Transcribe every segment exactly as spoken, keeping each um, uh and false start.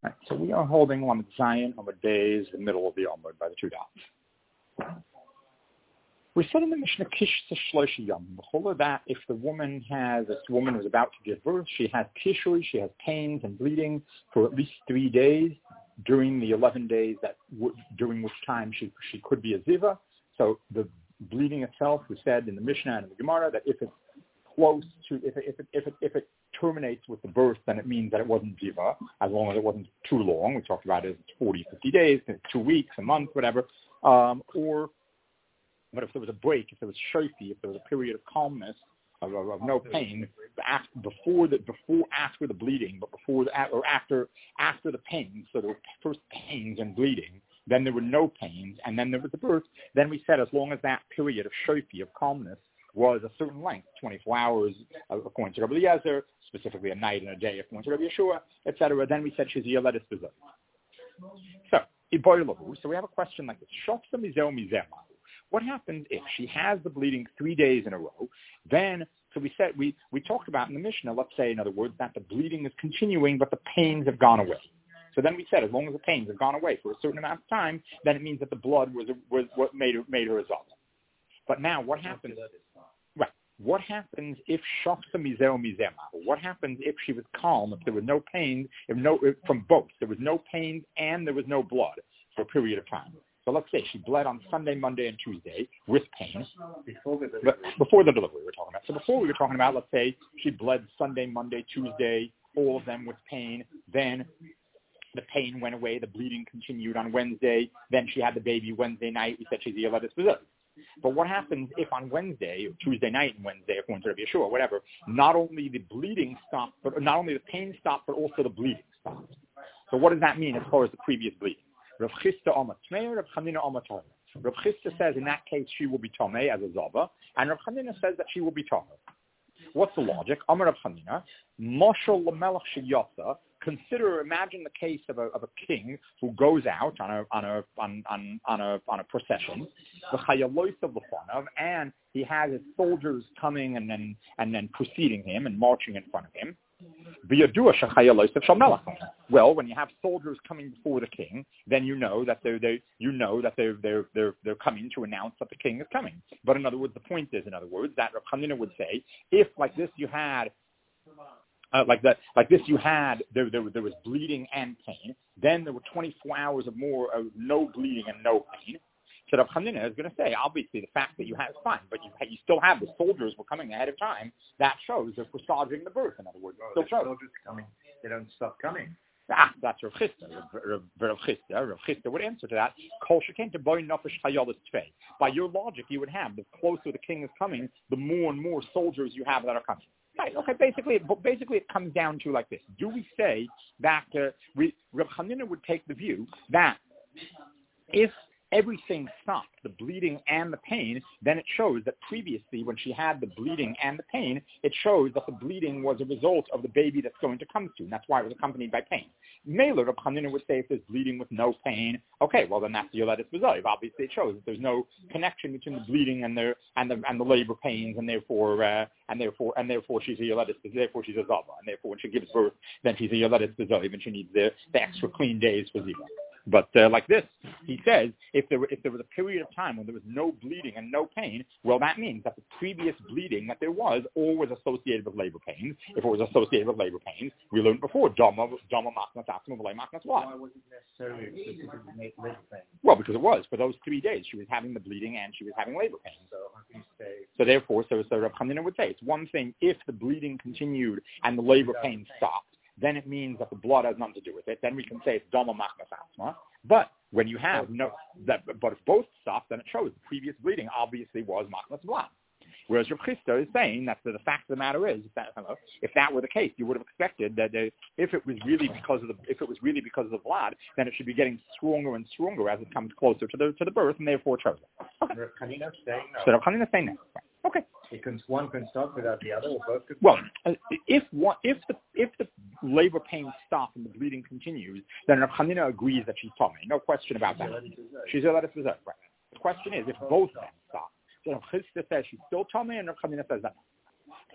Right, so we are holding Lamed Zion on the days, the middle of the Amud by the two dots. We said in the Mishnah, Kish Shloshi Yom, that if the woman has, this woman was about to give birth, she has kishui, she has pains and bleeding for at least three days during the eleven days that w- during which time she she could be a ziva. So the bleeding itself, we said in the Mishnah and in the Gemara that if it's close to, if it, if it, if it, if it terminates with the birth, then it means that it wasn't ziva, as long as it wasn't too long. We talked about it as forty, fifty days, two weeks, a month, whatever. Um, or, but if there was a break, if there was shofi, if there was a period of calmness, of, of, of no pain, after, before the before after the bleeding, but before the, or after after the pains, so there were first pains and bleeding, then there were no pains, and then there was the birth. Then we said as long as that period of shofi, of calmness, was a certain length, twenty-four hours, uh, according to Rabbi Eliezer, specifically a night and a day, according to Rabbi Yeshua, et cetera. Then we said she's Yeledes B'Zeh. So, so we have a question like this. Shofsa Mizeh Mizeh. What happens if she has the bleeding three days in a row? Then, so we said, we, we talked about in the Mishnah, let's say, in other words, that the bleeding is continuing, but the pains have gone away. So then we said, as long as the pains have gone away for a certain amount of time, then it means that the blood was, was what made her, made her a zava. But now, what happens? Right. What happens if shofsa mizeh mizeh? What happens if she was calm? If there was no pain, if no if, from both, there was no pain and there was no blood for a period of time. So let's say she bled on Sunday, Monday, and Tuesday with pain. Before the delivery. Before the delivery, we're talking about. So before we were talking about, let's say she bled Sunday, Monday, Tuesday, all of them with pain. Then the pain went away. The bleeding continued on Wednesday. Then she had the baby Wednesday night. We said she's Yeledes B'Zeh. But what happens if on Wednesday, or Tuesday night and Wednesday, according to Rabbi Yeshua, whatever, not only the bleeding stopped, but not only the pain stopped, but also the bleeding stopped? So what does that mean as far as the previous bleeding? Rav Chisda Amar Tmei, Rav Chanina Amar Torah. Rav Chisda says in that case she will be Tomei as a Zava, and Rav Chanina says that she will be Torah. What's the logic? Amar Rav Chanina, Moshel Lamelech Sheyasa. Consider, imagine the case of a of a king who goes out on a on a on on, on a on a procession, the Chayalois of the Fanav, and he has his soldiers coming and then and then preceding him and marching in front of him. Well, when you have soldiers coming before the king, then you know that they're they you know that they're they're they're they're coming to announce that the king is coming. But in other words, the point is, in other words, that Rav Chanina would say, if like this you had. Uh, like that, like this, you had there, there, there was bleeding and pain. Then there were twenty-four hours of more of no bleeding and no pain. So Rav Chanina is going to say, obviously, the fact that you had is fine, but you you still have the soldiers were coming ahead of time. That shows they're presaging the birth. In other words, oh, still the shows. soldiers coming, they don't stop coming. Ah, that's Rav Chisda. Rav, Rav Chisda. Rav Chisda would answer to that. Kol sheken to boy nefesh hayolis tvei. By your logic, you would have the closer the king is coming, the more and more soldiers you have that are coming. Right. Okay. Basically, basically, it comes down to like this: do we say that uh, we, Rav Chanina would take the view that if everything stopped, the bleeding and the pain, then it shows that previously, when she had the bleeding and the pain, it shows that the bleeding was a result of the baby that's going to come soon. That's why it was accompanied by pain. Mela, Rav Chanina would say if there's bleeding with no pain, okay, well then that's the Yeledes B'Zeh. Obviously, it shows that there's no connection between the bleeding and the and the and the labor pains, and therefore uh, and therefore and therefore she's a Yeledes B'Zeh. Therefore she's a Zava, and therefore when she gives birth, then she's a Yeledes B'Zeh, and she needs the, the extra clean days for Ziva. But uh, like this, he says, if there were, if there was a period of time when there was no bleeding and no pain, well, that means that the previous bleeding that there was all was associated with labor pains. If it was associated with labor pains, we learned before, Dama, Dama, Machnas, Atzma, V'lei Machnas, why? Why was it necessarily specifically labor pains? Well, because it was. For those three days, she was having the bleeding and she was having labor pains. So how can you say? So therefore, so, so Rav Chanina would say, it's one thing if the bleeding continued and the labor pains stopped. Then it means that the blood has nothing to do with it. Then we can say it's Dama Machnas Atzma. But when you have no, that, but if both stop, then it shows the previous bleeding obviously was Machnas blood. Whereas Rav Chisda is saying that the, the fact of the matter is, if that, if that were the case, you would have expected that uh, if it was really because of the if it was really because of the blood, then it should be getting stronger and stronger as it comes closer to the to the birth, and therefore chose it. Okay. Rav Chanina saying no. So Rav Chanina is saying no. Okay. It can, one can stop without the other, or both could. Well, uh, if one, if the if the labor pains stop and the bleeding continues, then Rav Chanina agrees that she's Tomei. No question about that. She's Yeledes B'Zeh. Right. The question is if both of them stop. So Rav Chisda says she's still Tomei, and Rav Chanina says that. So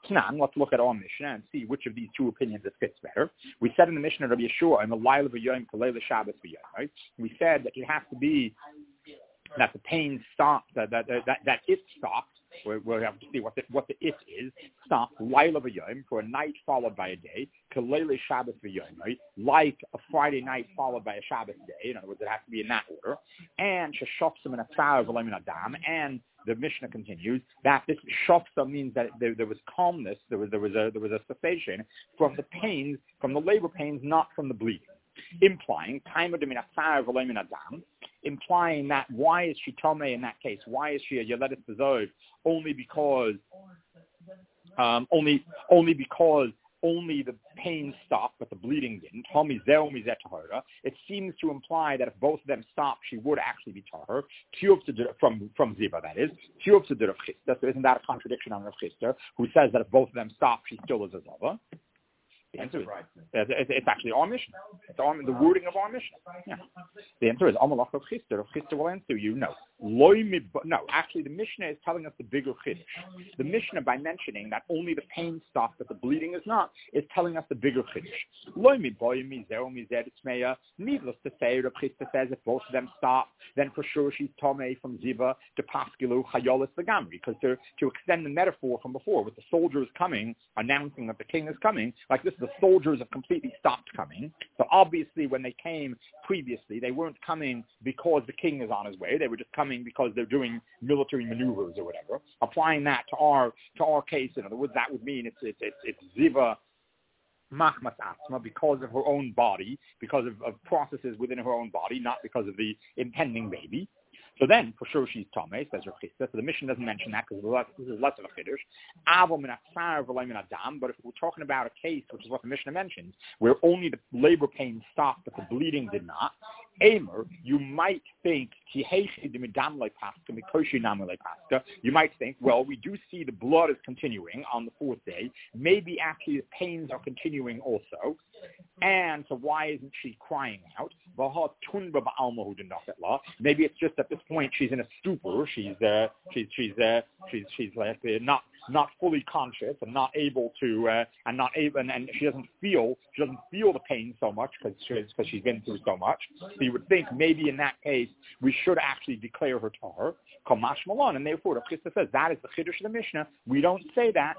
Tnan, let's look at our Mishnah and see which of these two opinions it fits better. We said in the Mishnah of Yeshua, in the Laila v'Yom Kalei Shabbos v'Yom, right? We said that it has to be that the pain stopped, that that that, that it stopped. We we'll have to see what the, what the it is. Stopped Laila v'Yom for a night followed by a day. Kalei Shabbos v'Yom, right? Like a Friday night followed by a Shabbos day. In other words, it has to be in that order. And sheshofsim and a tzar v'lemin adam. And the Mishnah continues that this shofsa means that there, there was calmness, there was there was a there was a cessation from the pains, from the labor pains, not from the bleeding, implying time of adam, implying that why is she tomei in that case? Why is she a yeledes bezod? Only because, um, only only because. Only the pain stopped, but the bleeding didn't. It seems to imply that if both of them stopped, she would actually be tahor. From from Ziva, that is. So isn't that a contradiction on Rav Chisda, who says that if both of them stop, she still is a Zava? The answer is right. It's, it's actually our Mishnah. It's our, the wording of our Mishnah. Yeah. The answer is Amalach Rav Chisda. Rav Chisda will answer you no. No, actually the Mishnah is telling us the bigger chiddush. The Mishnah, by mentioning that only the pain stops but the bleeding is not, is telling us the bigger chiddush. Needless to say, Rav Chisda says if both of them stop, then for sure she's tomei from Ziva to Paskilu Chayolis Lagamri, because to, to extend the metaphor from before, with the soldiers coming, announcing that the king is coming, like this, the soldiers have completely stopped coming. So obviously when they came previously, they weren't coming because the king is on his way. They were just coming because they're doing military maneuvers or whatever. Applying that to our to our case, in other words, that would mean it's it's it's, it's Ziva Machmas Asma because of her own body, because of, of processes within her own body, not because of the impending baby. So then, for sure, she's Tomei, says Rav Chisda. So the Mishnah doesn't mention that because this is less of a chiddush. But if we're talking about a case, which is what the Mishnah mentions, where only the labor pain stopped but the bleeding did not, Amer, you might think, you might think, well, we do see the blood is continuing on the fourth day. Maybe actually the pains are continuing also. And so why isn't she crying out? Maybe it's just at this point she's in a stupor. She's uh, she's she's uh, she's she's like uh, not not fully conscious and not able to uh, and not able and, and she doesn't feel she doesn't feel the pain so much because she's because she's been through so much. So you would think maybe in that case we should actually declare her tahor, kamash malon, and therefore the Chisda says that is the chiddush of the Mishnah. We don't say that.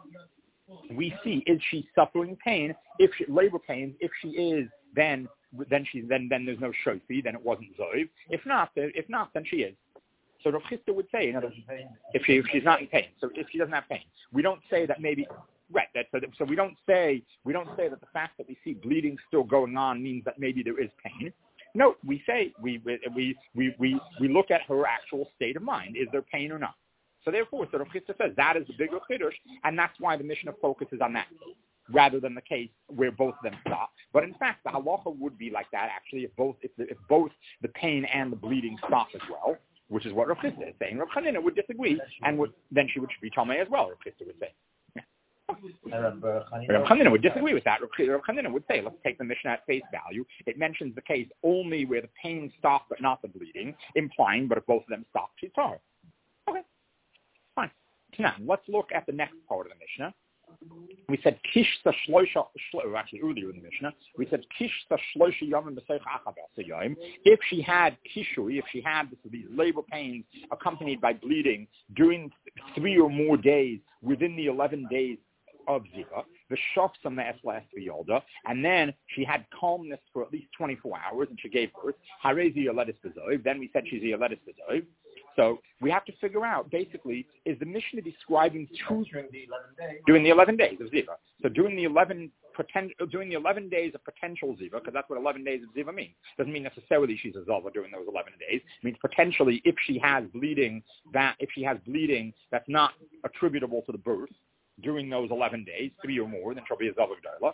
We see, is she suffering pain? If she, labor pains, if she is, then then she's then then there's no shofi, then it wasn't zoiv. If not, if not, then she is. So Rav Chisda would say, in other words, if she if she's not in pain, so if she doesn't have pain, we don't say that maybe right. That, so, so we don't say we don't say that the fact that we see bleeding still going on means that maybe there is pain. No, we say we we we we we look at her actual state of mind. Is there pain or not? So therefore, so Rav Chisda says that is the bigger chiddush, and that's why the Mishnah focuses on that, rather than the case where both of them stop. But in fact, the halacha would be like that actually if both if, the, if both the pain and the bleeding stop as well, which is what Rav Chisda is saying. Rav Chanina would disagree, and would, then she would be tomei as well. Rav Chisda would say. Yeah. Rav Chanina would disagree with that. Rav Chanina would say, let's take the Mishnah at face value. It mentions the case only where the pain stopped but not the bleeding, implying, but if both of them stop, she's tahor. Okay. Fine. Now, let's look at the next part of the Mishnah. We said kish sa shloisha, actually earlier in the Mishnah, we said kish sa shloisha yomim b'seich achabas yom. If she had kishui, if she had these labor pains accompanied by bleeding during three or more days within the eleven days of Ziva, the shofsam me'eslas v'yolda, and then she had calmness for at least twenty-four hours and she gave birth, harezi yaledes b'zoiv, then we said she's a yaledes b'zoiv. So we have to figure out, basically, is the Mishnah describing two during the eleven days, during the eleven days of Ziva. So during the eleven pretend, during the eleven days of potential Ziva, because that's what eleven days of Ziva means. Doesn't mean necessarily she's a Zava during those eleven days. It means potentially if she has bleeding that if she has bleeding that's not attributable to the birth during those eleven days, three or more, then she'll be a Zava G'dayla.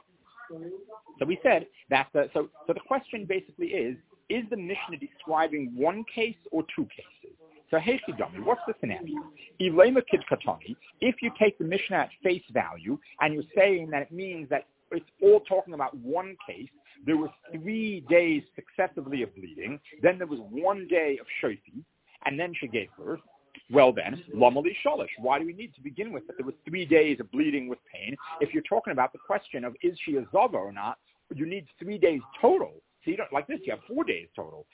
So we said that. The, so so the question basically is: is the Mishnah describing one case or two cases? So, hey, Chidami, what's the scenario? Ilema Kid Katani, if you take the Mishnah at face value and you're saying that it means that it's all talking about one case, there was three days successively of bleeding, then there was one day of shofi, and then she gave birth, Well then, Lamali Shalish. Why do we need to begin with that there was three days of bleeding with pain? If you're talking about the question of is she a Zava or not, you need three days total. So you don't, like this, you have four days total.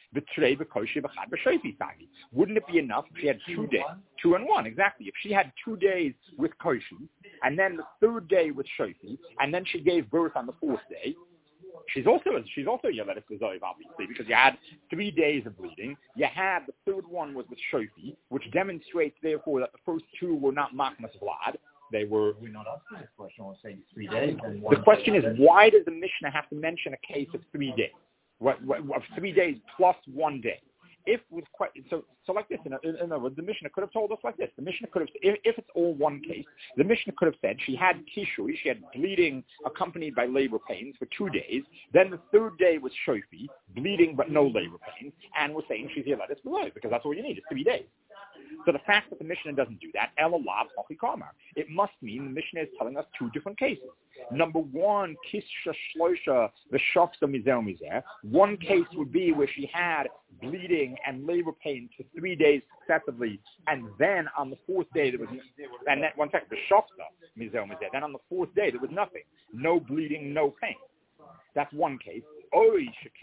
Wouldn't it be enough if she had two days? Two and one, exactly. If she had two days with Koshi, and then the third day with Shofi, and then she gave birth on the fourth day, She's also she's also Yeletis Bezoiv, obviously, because you had three days of bleeding. You had the third one was with Shofi, which demonstrates, therefore, that the first two were not Machmas Vlad. They were. We're not asking this question. We're saying three days. And the question is, why does the Mishnah have to mention a case of three days? What, what, of three days plus one day? If with so so like this, in, in, in other words, the Mishnah could have told us like this. The Mishnah could have, if, if it's all one case, the Mishnah could have said she had kishui, she had bleeding accompanied by labor pains for two days. Then the third day was shofi, bleeding but no labor pains, and we're saying she's yeletis below because that's all you need is three days. So the fact that the Mishnah doesn't do that, elalav hochikamar, it must mean the Mishnah is telling us two different cases. Number one, kisha shloisha v'shofsa mizer mizer. One case would be where she had bleeding and labor pains for three days successively, and then on the fourth day there was, and then one second, v'shofsa mizer mizer. Then on the fourth day there was nothing, no bleeding, no pain. That's one case. Or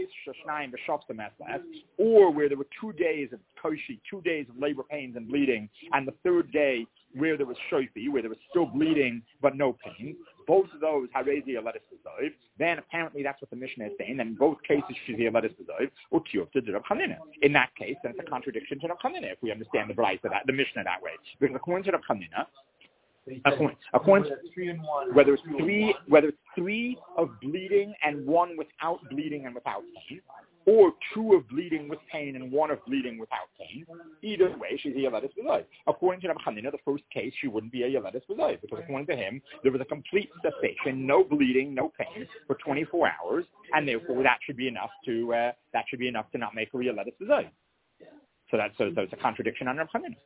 where there were two days of koshi, two days of labor pains and bleeding, and the third day where there was shofi, where there was still bleeding but no pain. Both of those, harezi yeletis bezoiv. Then apparently that's what the Mishnah is saying. And in both cases, she's yeletis bezoiv or kiyuvta de Rav Chanina. In that case, then it's a contradiction to Rav Chanina if we understand the Braisa that the Mishnah that way. Because according to Rav Chanina, According, according, whether it's three, whether it's three of bleeding and one without bleeding and without pain, or two of bleeding with pain and one of bleeding without pain, either way, she's a yeletis bezoiv. According to Rabbi Chanina, the first case, she wouldn't be a yeletis bezoiv because according to him, there was a complete cessation, no bleeding, no pain for twenty-four hours, and therefore that should be enough to uh, that should be enough to not make her a yeletis bezoiv. So that's so, so it's a contradiction on Rabbi Chanina.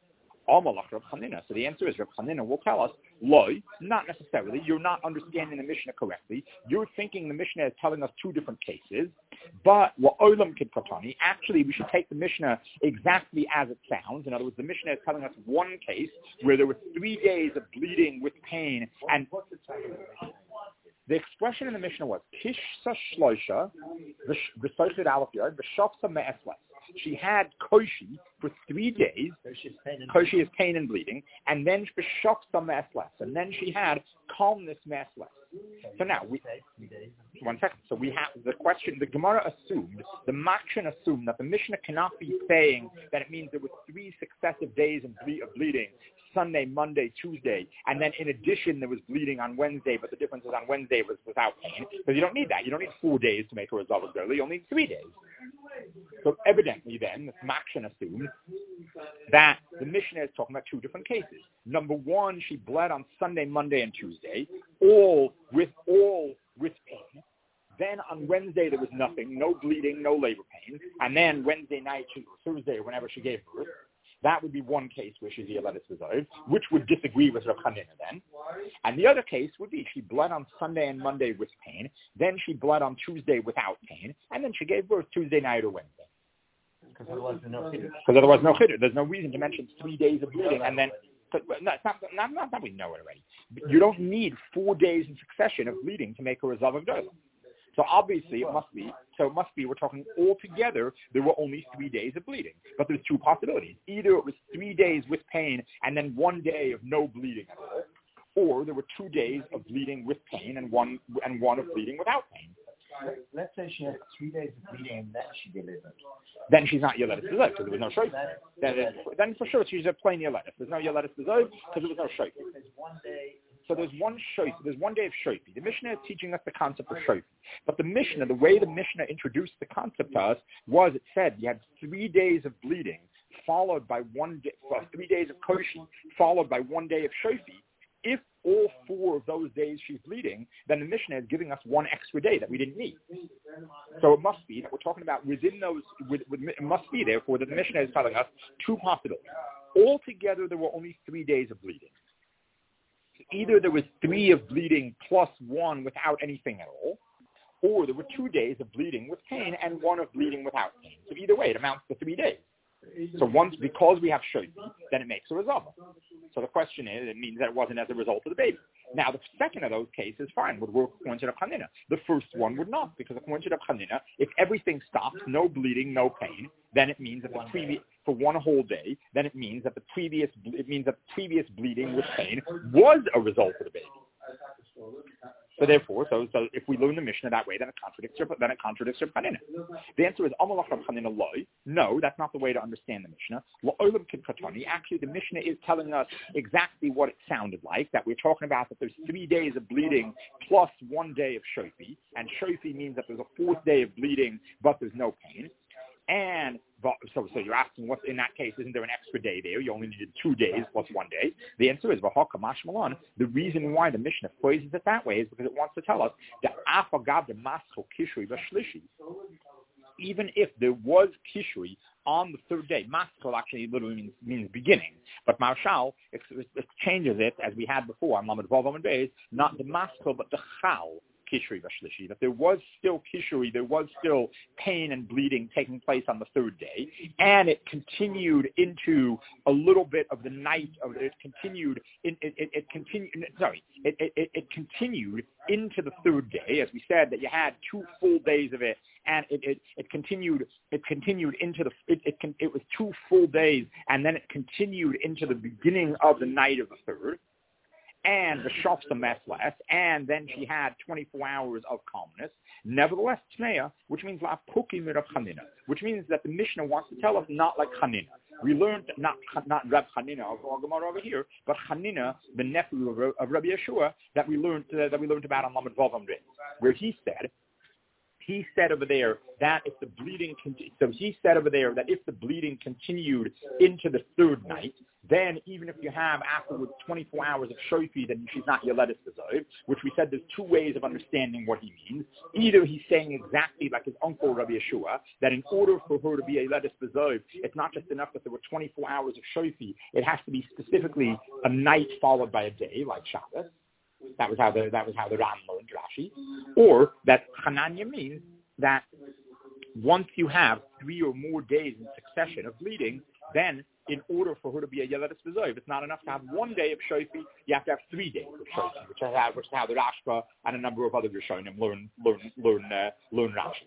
So the answer is Rav Chanina will tell us, loy, not necessarily. You're not understanding the Mishnah correctly. You're thinking the Mishnah is telling us two different cases, but actually we should take the Mishnah exactly as it sounds. In other words, the Mishnah is telling us one case where there were three days of bleeding with pain, and the expression in the Mishnah was kishsa shloisha v'soichet alaf yard v'shofsa me'esles. She had koshi for three days. Koshi is pain and bleeding, and then v'shofsa me'esles, and then she had calmness me'esles. So now we one second. So we have the question. The Gemara assumed, the Makshan assumed that the Mishnah cannot be saying that it means there were three successive days of, ble- of bleeding. Sunday, Monday, Tuesday, and then in addition there was bleeding on Wednesday, but the difference is on Wednesday was without pain, because you don't need that. You don't need four days to make a result of girl. You only need three days. So evidently then, the Makshan assumes that the Mishnah is talking about two different cases. Number one, she bled on Sunday, Monday, and Tuesday, all with all with pain. Then on Wednesday there was nothing, no bleeding, no labor pain, and then Wednesday night, or Thursday, whenever she gave birth, that would be one case where she's yeletis bezoiv, which would disagree with Rav Chanina then. And the other case would be she bled on Sunday and Monday with pain, then she bled on Tuesday without pain, and then she gave birth Tuesday night or Wednesday. Because otherwise there's no chiddush. Because otherwise no chiddush. There's no reason to mention three days of bleeding and then. But no, it's not, not, not that we know it already. You don't need four days in succession of bleeding to make a result of doila. So obviously it must be, so it must be, we're talking altogether, there were only three days of bleeding. But there's two possibilities. Either it was three days with pain and then one day of no bleeding at all, or there were two days of bleeding with pain and one and one of bleeding without pain. Let's say she had three days of bleeding and then she delivered. Then she's not yeletis bezoiv because there was no shoyf. Then, then for sure she's a plain yeletis. There's no yeletis bezoiv because there was no shoyf. There's one day. So there's one shoyf, there's one day of shoyfi. The Mishnah is teaching us the concept of shoyfi. But the Mishnah, the way the Mishnah introduced the concept to us was it said you had three days of bleeding followed by one day, well, three days of koshi followed by one day of shoyfi. If all four of those days she's bleeding, then the Mishnah is giving us one extra day that we didn't need. So it must be that we're talking about within those, with, with, it must be therefore that the Mishnah is telling us two possibilities. Altogether there were only three days of bleeding. Either there was three of bleeding plus one without anything at all, or there were two days of bleeding with pain and one of bleeding without pain. So either way, it amounts to three days. So once, because we have shofi, then it makes a rezava. So the question is, it means that it wasn't as a result of the baby. Now, the second of those cases, fine, would work according to Reb Chanina. The first one would not, because according to Reb Chanina, if everything stops, no bleeding, no pain, then it means that the previous, for one whole day, then it means that the previous, it means that the previous bleeding with pain was a result of the baby. So therefore, so, so if we learn the Mishnah that way, then it contradicts your, then it contradicts your Chanina. The answer is Amalach Reb Chanina loy. No, that's not the way to understand the Mishnah. La'olam kidkatani. Actually, the Mishnah is telling us exactly what it sounded like. That we're talking about that there's three days of bleeding plus one day of shofi, and shofi means that there's a fourth day of bleeding, but there's no pain. And so, so you're asking, what in that case, isn't there an extra day there? You only needed two days plus one day. The answer is, the reason why the Mishnah phrases it that way is because it wants to tell us that even if there was kishri on the third day, maskal actually literally means, means beginning, but marshal it, it changes it, as we had before on Lamed Vav Amud Beis, not the maskal but the chal. Kishri v'shlishi, that there was still kishri, there was still pain and bleeding taking place on the third day, and it continued into a little bit of the night of it continued in, it, it, it continued sorry it, it, it continued into the third day, as we said that you had two full days of it, and it, it, it continued it continued into the it, it it was two full days, and then it continued into the beginning of the night of the third. And the shofta mess less, and then she had twenty-four hours of calmness. Nevertheless, tneya, which means la puki mir Reb Chanina, which means that the Mishnah wants to tell us not like Chanina. We learned not not Reb Chanina of our Gemara over here, but Chanina, the nephew of, of Rabbi Yeshua, that we learned uh, that we learned about on Lamed Vav Amud Beis, where he said. He said over there that if the bleeding, so he said over there that if the bleeding continued into the third night, then even if you have afterwards twenty-four hours of shofi, then she's not Yoledes B'Zoiv, which we said there's two ways of understanding what he means. Either he's saying exactly like his uncle Rabbi Yeshua, that in order for her to be a Yoledes B'Zoiv, it's not just enough that there were twenty-four hours of shofi, it has to be specifically a night followed by a day, like Shabbos. That was how the that was how the Ram learned Rashi, or that Hananya means that once you have three or more days in succession of bleeding, then in order for her to be a Yoledes B'Zoiv, it's not enough to have one day of shofi. You have to have three days of shofi, which is how, which is how the Rashba and a number of other Rishonim learn learn learn uh, learn Rashi.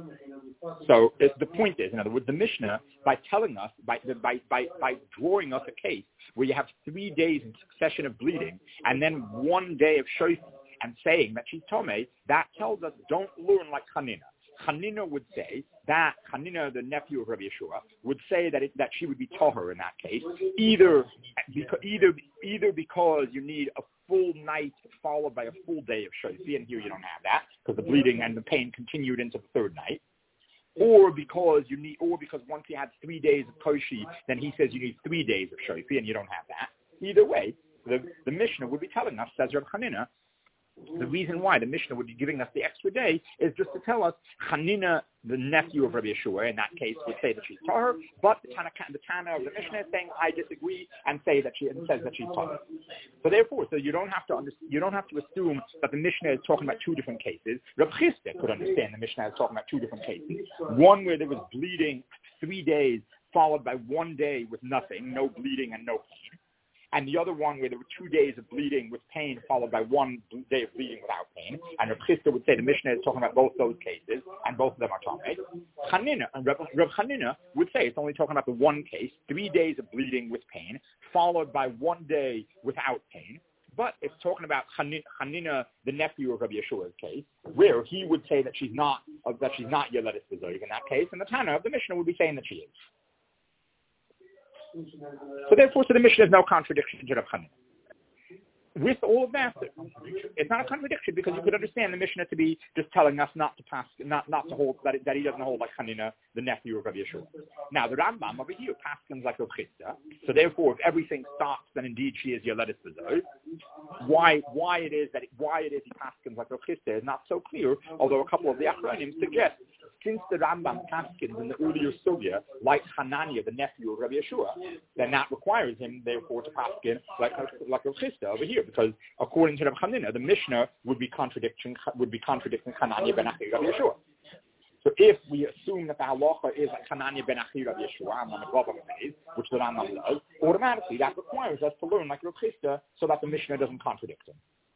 So it, the point is, in other words, the Mishnah, by telling us, by, by, by, by drawing us a case where you have three days in succession of bleeding and then one day of shofi and saying that she's Tomei, that tells us don't learn like Chanina. Chanina would say that, Chanina, the nephew of Rabbi Yeshua, would say that it, that she would be Toher in that case, either, because, either, either because you need a full night followed by a full day of shofi, and here you don't have that, because the bleeding and the pain continued into the third night, or because you need, or because once you had three days of koshi, then he says you need three days of shofi, and you don't have that. Either way, the, the Mishnah would be telling us, says Reb Chanina, the reason why the Mishnah would be giving us the extra day is just to tell us Chanina, the nephew of Rabbi Yeshua, in that case, would say that she's Tahor, but the Tana, the Tana of the Mishnah is saying I disagree and say that she and says that she's Tahor. So therefore, so you don't have to under, you don't have to assume that the Mishnah is talking about two different cases. Reb Chisda could understand the Mishnah is talking about two different cases. One where there was bleeding three days followed by one day with nothing, no bleeding and no pain. And the other one where there were two days of bleeding with pain followed by one day of bleeding without pain. And Reb Chisda would say the Mishnah is talking about both those cases, and both of them are Tomei. Chanina, and Reb, Reb Chanina would say it's only talking about the one case, three days of bleeding with pain, followed by one day without pain. But it's talking about Chanina, the nephew of Rabbi Yeshua's case, where he would say that she's not uh, that she's not Yoledes B'Zoiv in that case, and the Tana of the Mishnah would be saying that she is. So therefore, so the Mishnah is no contradiction to Reb Chanina. With all of that, it's not a contradiction because you could understand the Mishnah to be just telling us not to pass, not not to hold that, that he doesn't hold like Chanina, the nephew of Rabbi Yeshua. Now the Rambam over here paskins like Reb Chisda. So therefore, if everything stops, then indeed she is Yoledes B'Zoiv. Why why it is that it, why it is he paskins like Reb Chisda is not so clear. Although a couple of the Achronim suggest since the Rambam paskins in the earlier sugya like Hanania, the nephew of Rabbi Yeshua, then that requires him therefore to paskin like like Reb Chisda over here. Because according to Reb Chanina, the Mishnah would be contradicting would be contradicting Hanania ben Achai Rabbi Yeshua. So if we assume that the halacha is like Hananya ben Achira Yeshua, and Lamed Vav Amud Beis, which the Rambam does, automatically that requires us to learn like Rav Chisda so that the Mishnah doesn't contradict him.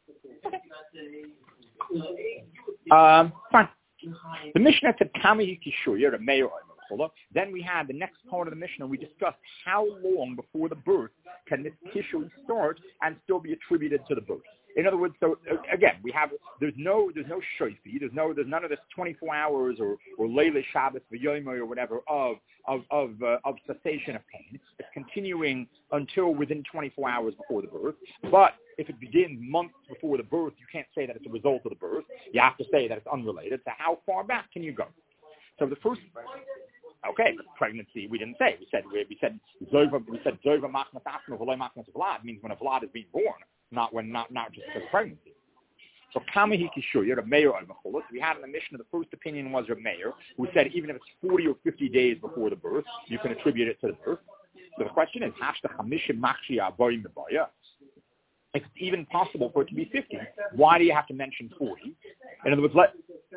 Okay. Um, fine. The Mishnah said Kami Kishuya, a mayor. Then we had the next part of the Mishnah. We discussed how long before the birth can this kishu start and still be attributed to the birth. In other words, so again, we have there's no there's no shoifi, there's no there's none of this twenty-four hours or or Leila Shabbos v'yomer or whatever of of of uh, of cessation of pain. It's continuing until within twenty-four hours before the birth. But if it begins months before the birth, you can't say that it's a result of the birth. You have to say that it's unrelated. So how far back can you go? So the first. Okay, but pregnancy we didn't say. We said we, we said zova we said zova machnas asma v'loy machnas vlad means when a vlad is being born, not when not not just because of pregnancy. So kamahi kishuya, a mayor of Mechulus. We had in the Mishnah the first opinion was a mayor who said even if it's forty or fifty days before the birth, you can attribute it to the birth. So the question is hashta chamishim machshi aboyim mebaya. If it's even possible for it to be fifty, why do you have to mention forty? In other words, let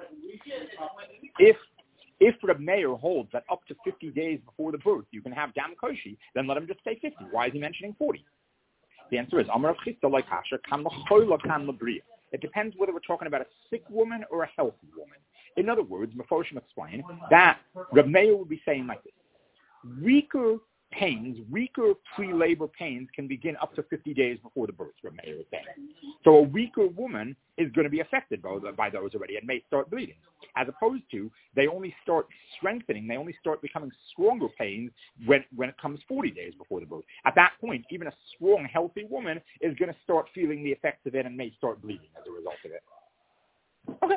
if If Reb Meir holds that up to fifty days before the birth you can have dam koshi, then let him just say fifty. Why is he mentioning forty? The answer is Amar Chisda like Hasha kan l'chola kan l'bria. It depends whether we're talking about a sick woman or a healthy woman. In other words, Mefoshim explain that Reb Meir would be saying like this: weaker pains, weaker pre-labor pains can begin up to fifty days before the birth, Reb Meir is saying. So a weaker woman is going to be affected by, by those already and may start bleeding. As opposed to, they only start strengthening, they only start becoming stronger pains when, when it comes forty days before the birth. At that point, even a strong, healthy woman is going to start feeling the effects of it and may start bleeding as a result of it. Okay.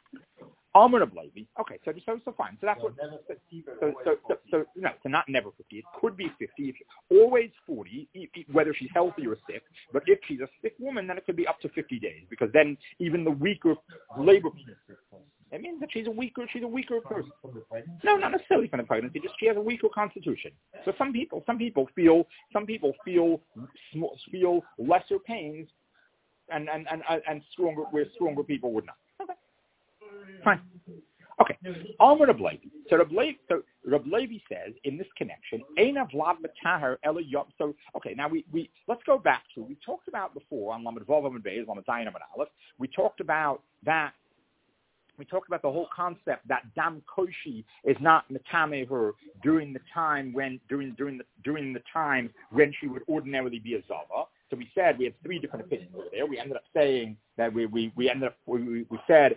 Amar of Levi. Okay, so, so so fine. So that's what. So so, so so so no, so not never fifty. It could be fifty. If always forty, whether she's healthy or sick. But if she's a sick woman, then it could be up to fifty days because then even the weaker labor. It means that she's a weaker. She's a weaker person. No, not necessarily from the pregnancy. Just she has a weaker constitution. So some people, some people feel, some people feel feel lesser pains, and and and and stronger where stronger people would not. Okay. Fine. Okay. Amar Reb Levi. So Reb Levi, so Reb Levi says in this connection, Eina Vlad Mataher Ela Yom. So okay, now we, we let's go back to we talked about before on Lamed Vav Amud Beis, Lamed Zayin Amud Aleph. We talked about that. We talked about the whole concept that dam koshi is not metame her during the time when during during the during the time when she would ordinarily be a zava. So we said we had three different opinions over there. We ended up saying that we we, we ended up we, we said.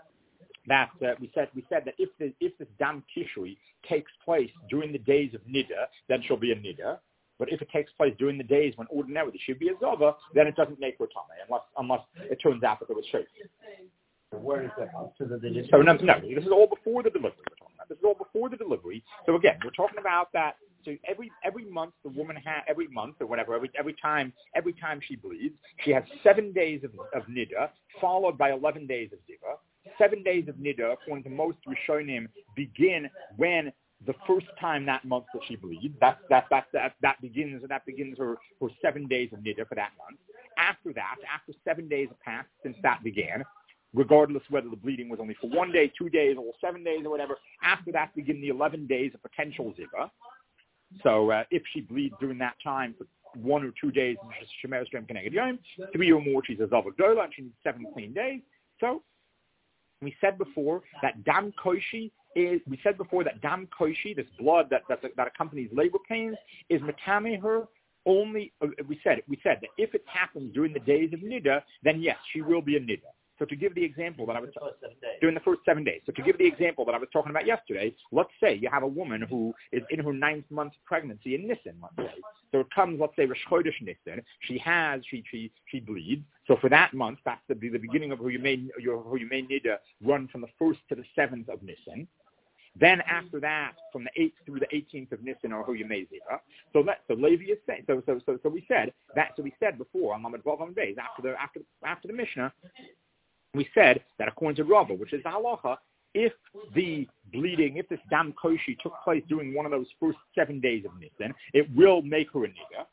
That uh, we said we said that if the, if this dam kishui takes place during the days of nida, then she'll be a nida. But if it takes place during the days when ordinarily she'd be a zava, then it doesn't make her tame unless unless it turns out that there was shayf. Where is that? So, that so no, no, this is all before the delivery. We're talking about. This is all before the delivery. So again, we're talking about that. So every every month the woman has every month or whatever every every time every time she bleeds, she has seven days of, of nida followed by eleven days of diva. Seven days of nida, according to most Rishonim, begin when the first time that month that she bleeds. That that that that, that begins that begins her, her seven days of nida for that month. After that, after seven days have passed since that began, regardless whether the bleeding was only for one day, two days, or seven days, or whatever. After that begin the eleven days of potential ziva. So uh, if she bleeds during that time for one or two days, shemer strem keneged yom, three or more, she's a zava gdola, and she needs seven clean days. So we said before that dam koshi is. We said before that dam koshi, this blood that that, that accompanies labor pains, is metame her only. Uh, we said we said that if it happens during the days of nida, then yes, she will be a nida. So to give the example that I was during the first seven days. So to give the example that I was talking about yesterday, let's say you have a woman who is in her ninth month pregnancy in Nisan, let's say. So it comes, let's say, Rosh Chodesh Nisan. She has, she she she bleeds. So for that month, that's the, the beginning of who you may your, who you may need to run from the first to the seventh of Nisan. Then after that, from the eighth through the eighteenth of Nisan, or who you may zira. So that so Levi is saying. So so so so we said that. So we said before on Lamed Vav Amud Beis after the after after the Mishnah. We said that according to Rava, which is the halacha, if the bleeding, if this dam koshi took place during one of those first seven days of Nisan, it will make her a nida.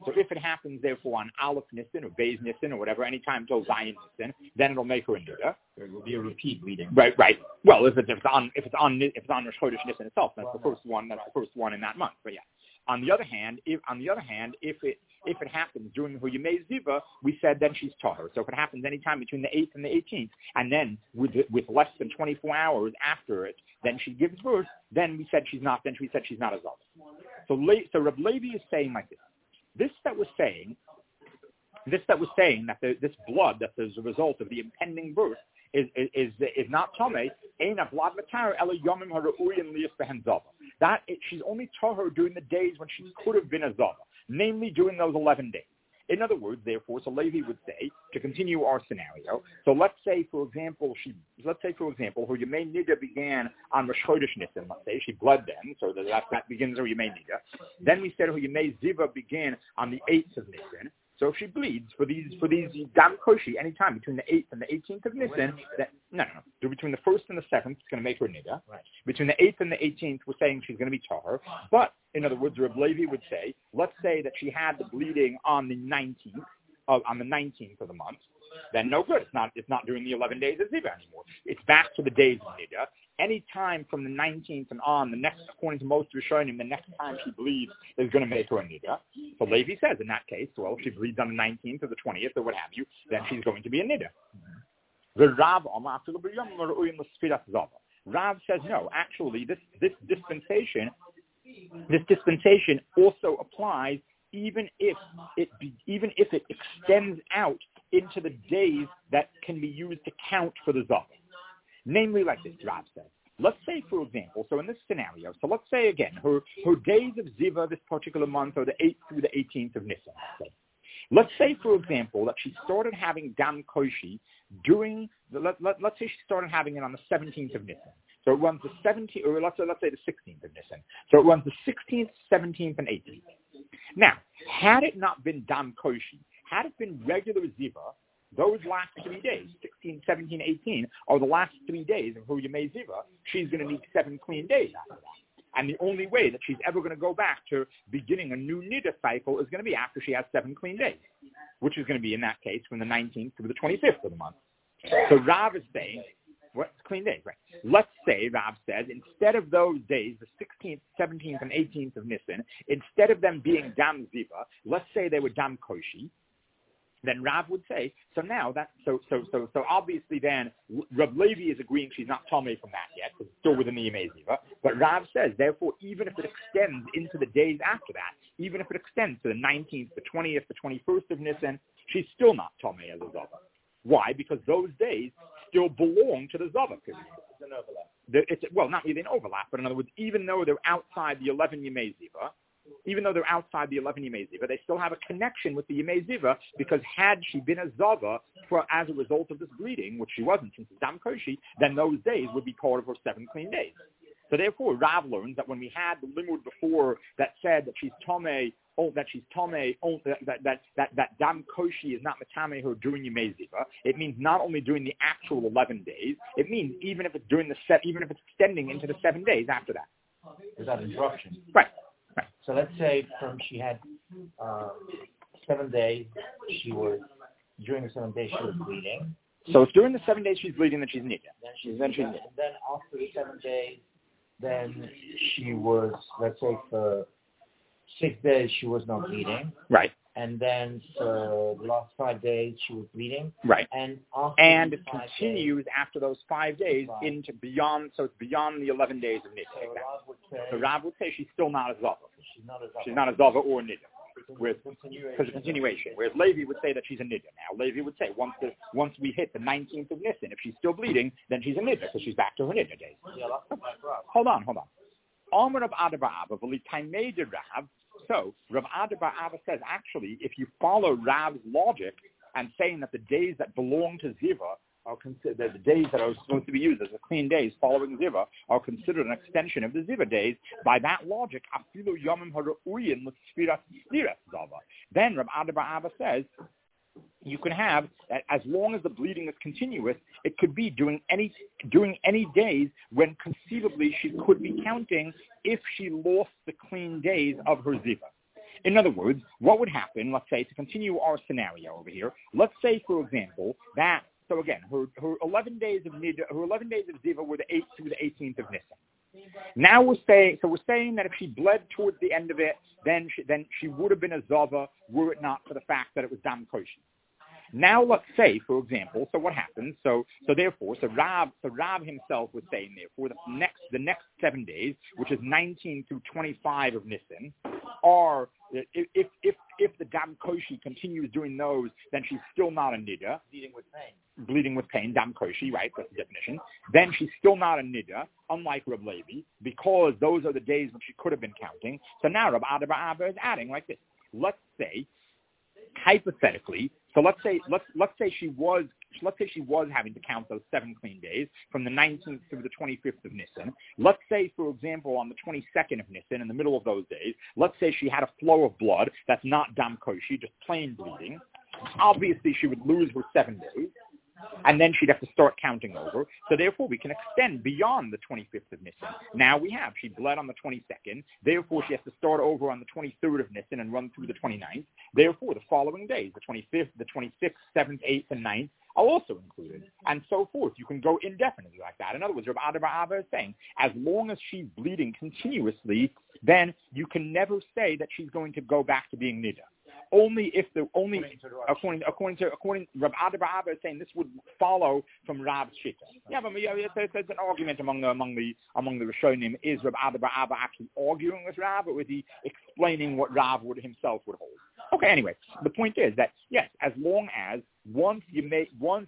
So if it happens, therefore, on Aleph Nisan or Beis Nisan or whatever, anytime till Zion Nisan, then it'll make her a nida. There will be a repeat reading. Right, right. Well, if it's, if it's on if it's on if it's on Rosh Chodesh Nisan itself, that's well, the first one. That's right. the first one in that month. But yeah. On the other hand, if on the other hand, if it if it happens during Hu Yemei Ziva, we said then she's tahor. So if it happens anytime between the eighth and the eighteenth, and then with with less than twenty-four hours after it, then she gives birth. Then we said she's not. Then we said she's not a zav. So so Reb Levi is saying like this. This that was saying, this that was saying that the, this blood that is a result of the impending birth is is is, is not tamei. Ein avlad matar ela yomim hara'uyin liyas behen zava. That it, she's only tahor during the days when she could have been a zava, namely during those eleven days. In other words, therefore, so Levi would say, to continue our scenario, so let's say, for example, she, let's say, for example, her Yemei Nida began on Rosh Chodesh Nisan, let's say, she bled then, so that, that begins her Yemei Nida. Then we said her Yemei Ziva began on the eighth of Nisan. So if she bleeds for these for these dam koshi anytime between the eighth and the eighteenth of Nisan, that, no, no, no, between the first and the seventh, it's going to make her nida. Right. Between the eighth and the eighteenth, we're saying she's going to be tahor. But in other words, Reb Levi would say, let's say that she had the bleeding on the nineteenth, uh, on the nineteenth of the month, then no good. It's not it's not during the eleven days of Ziva anymore. It's back to the days of nida. Any time from the nineteenth and on, the next, according to most Rishonim, the next time she bleeds is going to make her a nida. So Levi says, in that case, well, if she bleeds on the nineteenth or the twentieth or what have you, then she's going to be a nida. The Rav Rav says, no, actually, this, this dispensation, this dispensation also applies even if it be, even if it extends out into the days that can be used to count for the zava. Namely, like this, Rav says. Let's say, for example, so in this scenario, so let's say again, her, her days of Ziva this particular month are the eighth through the eighteenth of Nisan. Let's say, let's say for example, that she started having Dam Koshi during, the, let, let, let's say she started having it on the seventeenth of Nisan. So it runs the seventeenth, or let's say, let's say the sixteenth of Nisan. So it runs the sixteenth, seventeenth, and eighteenth. Now, had it not been Dam Koshi, had it been regular Ziva, those last three days, sixteen, seventeen, eighteen, are the last three days of Hu Yemei Ziva. She's going to need seven clean days after that. And the only way that she's ever going to go back to beginning a new Nida cycle is going to be after she has seven clean days, which is going to be, in that case, from the nineteenth to the twenty-fifth of the month. So Rav is saying, what, clean days, right? Let's say, Rav says, instead of those days, the sixteenth, seventeenth, and eighteenth of Nisan, instead of them being Dam Ziva, let's say they were Dam Koshi. Then Rav would say, so now that, so so so so obviously then Reb Levi is agreeing she's not Tomei from that yet, because it's still within the Yemei Ziva. But Rav says, therefore, even if it extends into the days after that, even if it extends to the nineteenth, the twentieth, the twenty-first of Nisan, she's still not Tomei as a Zava. Why? Because those days still belong to the Zava period. It's an overlap. It's, well, not really an overlap, but in other words, even though they're outside the eleven Yemei Ziva, even though they're outside the eleven Yemei Ziva, they still have a connection with the Yemei Ziva, because had she been a Zava for, as a result of this bleeding, which she wasn't since Dam Koshi, then those days would be part of her seven clean days. So therefore, Rav learns that when we had the limud before that said that she's Tomei, oh, that she's Tomei, oh, that, that, that, that Dam Koshi is not Matame her during Yemei Ziva, it means not only during the actual eleven days, it means even if it's during the se- even if it's extending into the seven days after that. Without interruption. Right. Right. So let's say from she had uh, seven days, she was, during the seven days she was bleeding. So it's during the seven days she's bleeding that she's nida. Then she's then she's and then after the seven days, then she was, let's say for six days she was not bleeding. Right. And then for the last five days she was bleeding. Right. And after and it continues days, after those five days five. into beyond, so it's beyond the eleven days of nida. So Exactly. Rav would say, so Rav would say she's still not a zava. She's not a zava. She's not a zava or a nida. Because continuation. of continuation. Whereas Levi would say that she's a nida now. Levi would say once the, once we hit the nineteenth of Nisan, if she's still bleeding, then she's a nida because she's back to her nida days. Yeah, that's right. Hold on, hold on. Amar of Adaba Abba, Rav. So Rav Adaba Abba says, actually, if you follow Rav's logic and saying that the days that belong to Ziva are considered, the days that are supposed to be used as the clean days following Ziva are considered an extension of the Ziva days, by that logic, Afilu Yomim Hara'uyin L'Sfiras Sfiras Zava. Then Rav Adaba Abba says, you can have, as long as the bleeding is continuous, it could be during any during any days when conceivably she could be counting if she lost the clean days of her ziva. In other words, what would happen, let's say, to continue our scenario over here, let's say, for example, that, so again, her, her eleven days of Nida, her eleven days of Ziva were the eighth through the eighteenth of Nisan. Now we're saying, so we're saying that if she bled towards the end of it, then she, then she would have been a Zava were it not for the fact that it was Dam Koshi. Now let's say, for example, so what happens? So so therefore, so Rab, so Rab himself was saying therefore the next the next seven days, which is nineteen through twenty-five of Nisan, are if if if, if the Dam Koshi continues doing those, then she's still not a Nida. Bleeding with pain. Bleeding with pain, Dam Koshi, right? That's the definition. Then she's still not a Nida, unlike Reb Levi, because those are the days when she could have been counting. So now Reb Ada bar Abba is adding like this. Let's say, hypothetically, so let's say let's let's say she was let's say she was having to count those seven clean days from the nineteenth through the twenty-fifth of Nisan. Let's say, for example, on the twenty-second of Nisan, in the middle of those days, let's say she had a flow of blood that's not Dam Koshi, just plain bleeding. Obviously, she would lose her seven days, and then she'd have to start counting over. So therefore, we can extend beyond the twenty-fifth of Nisan. Now we have, she bled on the twenty-second. Therefore, she has to start over on the twenty-third of Nisan and run through the twenty-ninth. Therefore, the following days, the twenty-fifth, the twenty-sixth, seventh, eighth, and ninth, are also included, and so forth. You can go indefinitely like that. In other words, Reb Ada bar Abba is saying, as long as she's bleeding continuously, then you can never say that she's going to go back to being Nida. Only if the only according according to according Reb Ada bar Abba is saying this would follow from Rab's shita. Yeah, but yeah, it's, it's, it's an argument among the among the among the Rishonim. Is Reb Ada bar Abba actually arguing with Rab, or is he explaining what Rab would himself would hold? Okay, anyway, the point is that yes, as long as once you make once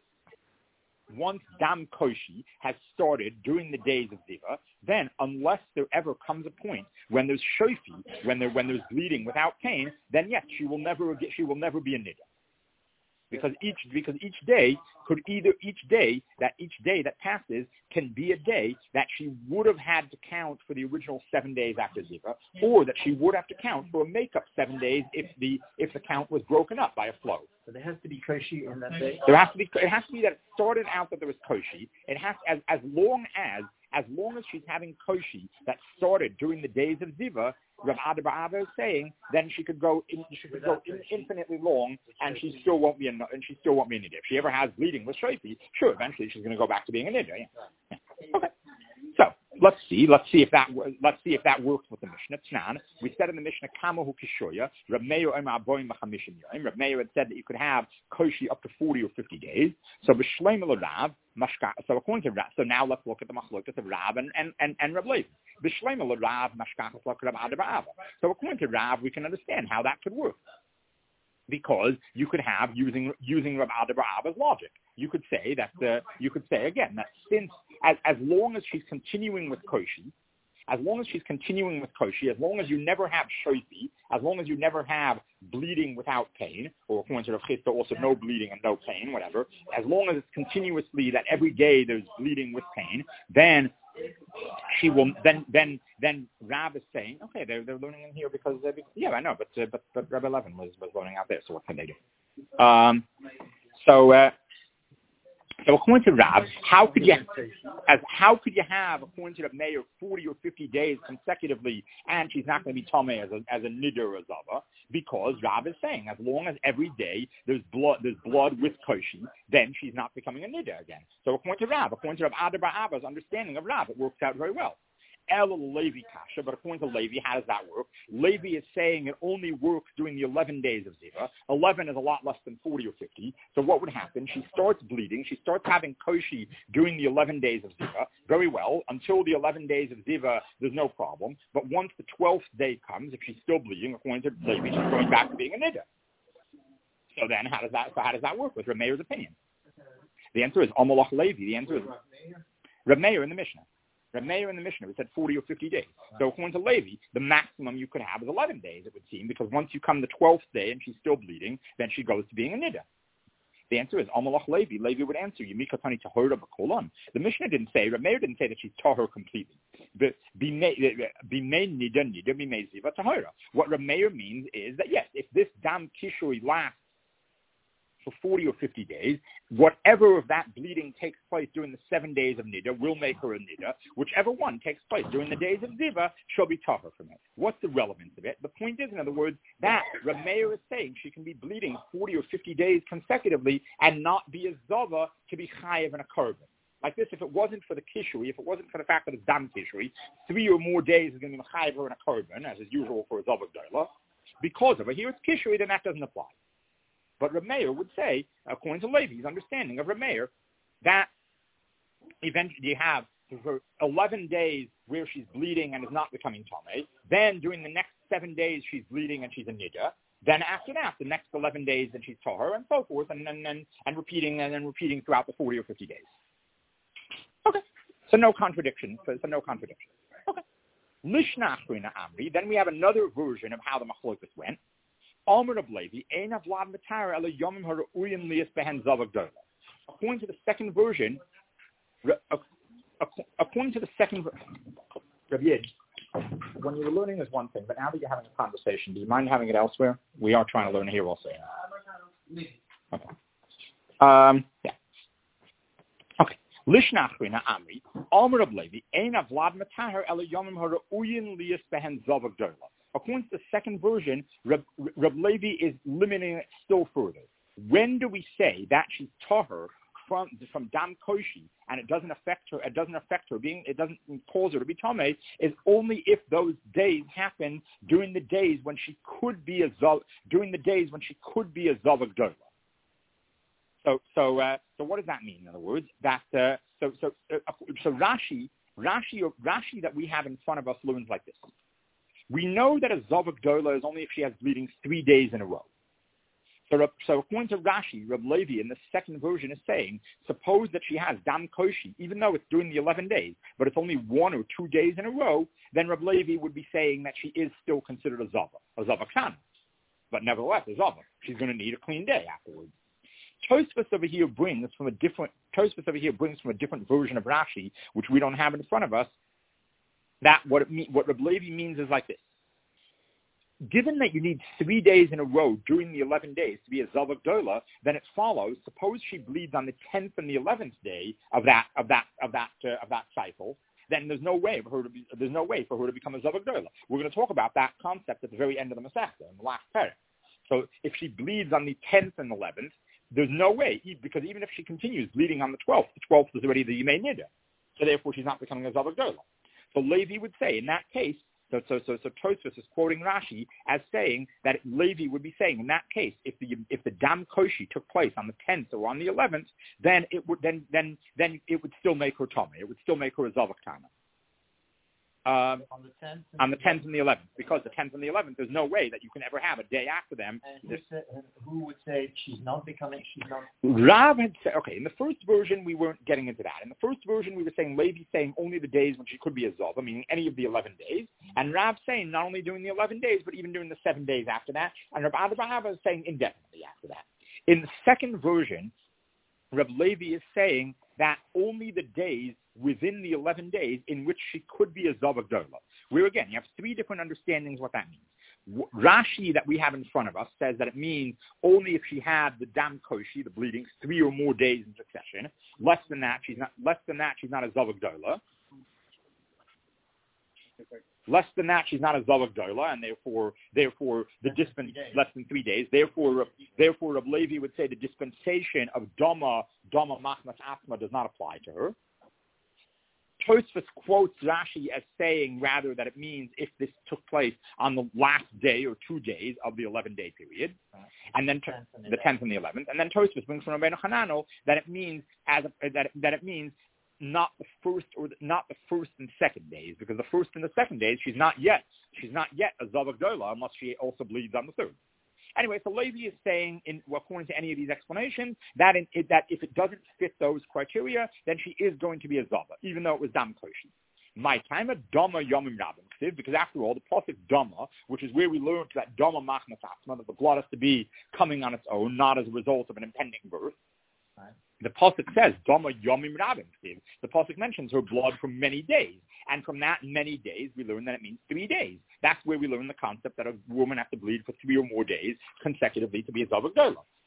once Dam Koshi has started during the days of Ziva, then unless there ever comes a point when there's shofi, when there when there's bleeding without pain, then yes, she will never get, she will never be a nida. Because each because each day could either each day that each day that passes can be a day that she would have had to count for the original seven days after Ziva, or that she would have to count for a makeup seven days if the if the count was broken up by a flow. So there has to be koshi in that day. There has to be. It has to be that it started out that there was koshi. It has as as long as as long as she's having koshi that started during the days of Ziva. Rav Ada bar Abba is saying, then she could go in, she could go in, infinitely long, and she still won't be a and she still won't be a nidya. If she ever has bleeding with shofi, sure, eventually she's going to go back to being a nidya. Yeah. Yeah. Okay. So let's see. Let's see if that let's see if that works with the Mishnah. Tnan, we said in the Mishnah, Kamahu Kishoya, Reb Meir Omer Aboim B'Chamishim Yom. Reb Meir had said that you could have koshi up to forty or fifty days. So B'Shleim Rav Mashka. So according to Rav, so now let's look at the machlokas of Rav and and and, and Reb Levi. B'Shleim Rav Mashkachas Lak Reb Ada bar Abba. So according to Rav, we can understand how that could work. Because you could have, using using Rav Ada bar Abba's logic, you could say that the, you could say again that since as as long as she's continuing with koshi, as long as she's continuing with koshi, as long as you never have shofi, as long as you never have bleeding without pain, or according to Rav Chisda also no bleeding and no pain, whatever, as long as it's continuously that every day there's bleeding with pain, then she will then then then Rav is saying, okay, they're they're learning in here because uh, yeah, I know, but uh, but but Rabbi Levin was was learning out there, so what can they do? Um, so uh, so according to Rav, how could you as how could you have according to the mayor forty or fifty days consecutively, and she's not going to be tamei as a as a nidar or zava? Because Rav is saying, as long as every day there's blood, there's blood with koshi, then she's not becoming a niddah again. So according to Rav, according to Rav Ada bar Abba's understanding of Rav, it works out very well. El Levi Kasha, but according to Levi, how does that work? Levi is saying it only works during the eleven days of Ziva. eleven is a lot less than forty or fifty. So what would happen? She starts bleeding. She starts having koshi during the eleven days of Ziva. Very well. Until the eleven days of Ziva, there's no problem. But once the twelfth day comes, if she's still bleeding, according to Levi, she's going back to being a niddah. So then how does that, so how does that work with Reb Meir's opinion? The answer is Amalach Levi. The answer is Reb Meir in the Mishnah. Reb Meir in the Mishnah, we said forty or fifty days. So according to Levi, the maximum you could have is eleven days, it would seem, because once you come the twelfth day and she's still bleeding, then she goes to being a niddah. The answer is Amalach Levi. Levi would answer, Yemika Tani Tahora B'Kolon. The Mishnah didn't say, Reb Meir didn't say that she's tahor completely. But Bimei niddah niddah bimei ziva tahora. What Reb Meir means is that yes, if this dam kishui lasts for forty or fifty days, whatever of that bleeding takes place during the seven days of Nida will make her a Nida. Whichever one takes place during the days of Ziva shall be tahor from it. What's the relevance of it? The point is, in other words, that Reb Meir is saying she can be bleeding forty or fifty days consecutively and not be a Zava to be chayav in a korban. Like this, if it wasn't for the kishui, if it wasn't for the fact that it's dam kishui, three or more days is going to be chayav her in a korban, as is usual for a Zava Gdola. Because of it, here it's kishui, then that doesn't apply. But Reb Meir would say, according to Levi's understanding of Reb Meir, that eventually you have for eleven days where she's bleeding and is not becoming Tomei. Then during the next seven days she's bleeding and she's a Nida. Then after that, the next eleven days then she's Tahor and so forth, and and, and and repeating and then repeating throughout the forty or fifty days. Okay. So no contradiction. So, so no contradiction. Okay. Lishna Achrina Amri. Then we have another version of how the machlokas went. According to the second version, according to the second version, when you were learning is one thing, but now that you're having a conversation, do you mind having it elsewhere? We are trying to learn here also. Okay. Um, yeah. Okay. Lishna Achrina Amri, Amr Reb Levi, Ein Avlad Mataher Ela Yomim Hara'uyin Lias Behen Zavak Dola. According to the second version, Reb, Reb Levi is limiting it still further. When do we say that she's tahor from from dam koshi and it doesn't affect her? It doesn't affect her being. It doesn't cause her to be tamei. Is only if those days happen during the days when she could be a zav. During the days when she could be a zavak dola. So so uh, so what does that mean? In other words, that uh, so so uh, so Rashi Rashi Rashi that we have in front of us learns like this. We know that a Zavak Dola is only if she has bleeding three days in a row. So, so according to Rashi, Reb Levi in the second version is saying, suppose that she has Dam Koshi, even though it's during the eleven days, but it's only one or two days in a row, then Reb Levi would be saying that she is still considered a Zava, a Zava Kana. But nevertheless, a Zava. She's going to need a clean day afterwards. Tosfos over here brings from a different, Tosfos over here brings from a different version of Rashi, which we don't have in front of us, that what it mean, what Reb Levi means is like this. Given that you need three days in a row during the eleven days to be a Zavak Dola, then it follows, suppose she bleeds on the tenth and the eleventh day of that of that of that uh, of that cycle, then there's no way for her to be there's no way for her to become a Zavak Dola. We're going to talk about that concept at the very end of the Masechta, in the last parak. So if she bleeds on the tenth and eleventh, there's no way, because even if she continues bleeding on the twelfth, the twelfth is already the Yimei Nida. So therefore she's not becoming a Zavak Dola. So Levi would say, in that case, so so so, so Tosfos is quoting Rashi as saying that Levi would be saying, in that case, if the if the Dam Koshi took place on the tenth or on the eleventh, then it would then then then it would still make her Tomei. It would still make her a Zavak Tana. Um, on the tenth, on the tenth and the eleventh, because the tenth and the eleventh, there's no way that you can ever have a day after them. And who, said, and who would say she's not becoming? She's not. Rav had said, okay. In the first version, we weren't getting into that. In the first version, we were saying Levi saying only the days when she could be a Zava, meaning any of the eleven days, and Rav saying not only during the eleven days, but even during the seven days after that. And Rav Adabahava is saying indefinitely after that. In the second version, Rav Levi is saying that only the days within the eleven days in which she could be a Zavak Dola. Where again, you have three different understandings what that means. Rashi that we have in front of us says that it means only if she had the Dam Koshi, the bleeding, three or more days in succession. Less than that, she's not. Less than that, she's not a Zavak Dola. Less than that, she's not a Zavak Dola, and therefore, therefore, the dispense less than three days. Therefore, therefore, Reb Levi would say the dispensation of Dama, Dama Machmas Asma does not apply to her. Tosfos quotes Rashi as saying rather that it means if this took place on the last day or two days of the eleven-day period, and then the tenth and the eleventh, and then Tosfos brings from Rabbeinu Hananel that it means as a, that that it means not the first or the, not the first and second days, because the first and the second days she's not yet she's not yet a Zavak Dola unless she also bleeds on the third. Anyway, so Levi is saying, in, well, according to any of these explanations, that in, it, that if it doesn't fit those criteria, then she is going to be a Zava, even though it was Dam Koshi. My time at Dama Yomim Rabim, because after all, the pasuk Dama, which is where we learned that Dama Machmas Asma, that the blood has to be coming on its own, not as a result of an impending birth. Right. The pasuk says Dama Yomim Rabim. The pasuk mentions her blood for many days, and from that many days, we learn that it means three days. That's where we learn the concept that a woman has to bleed for three or more days consecutively to be a Zavak Dola.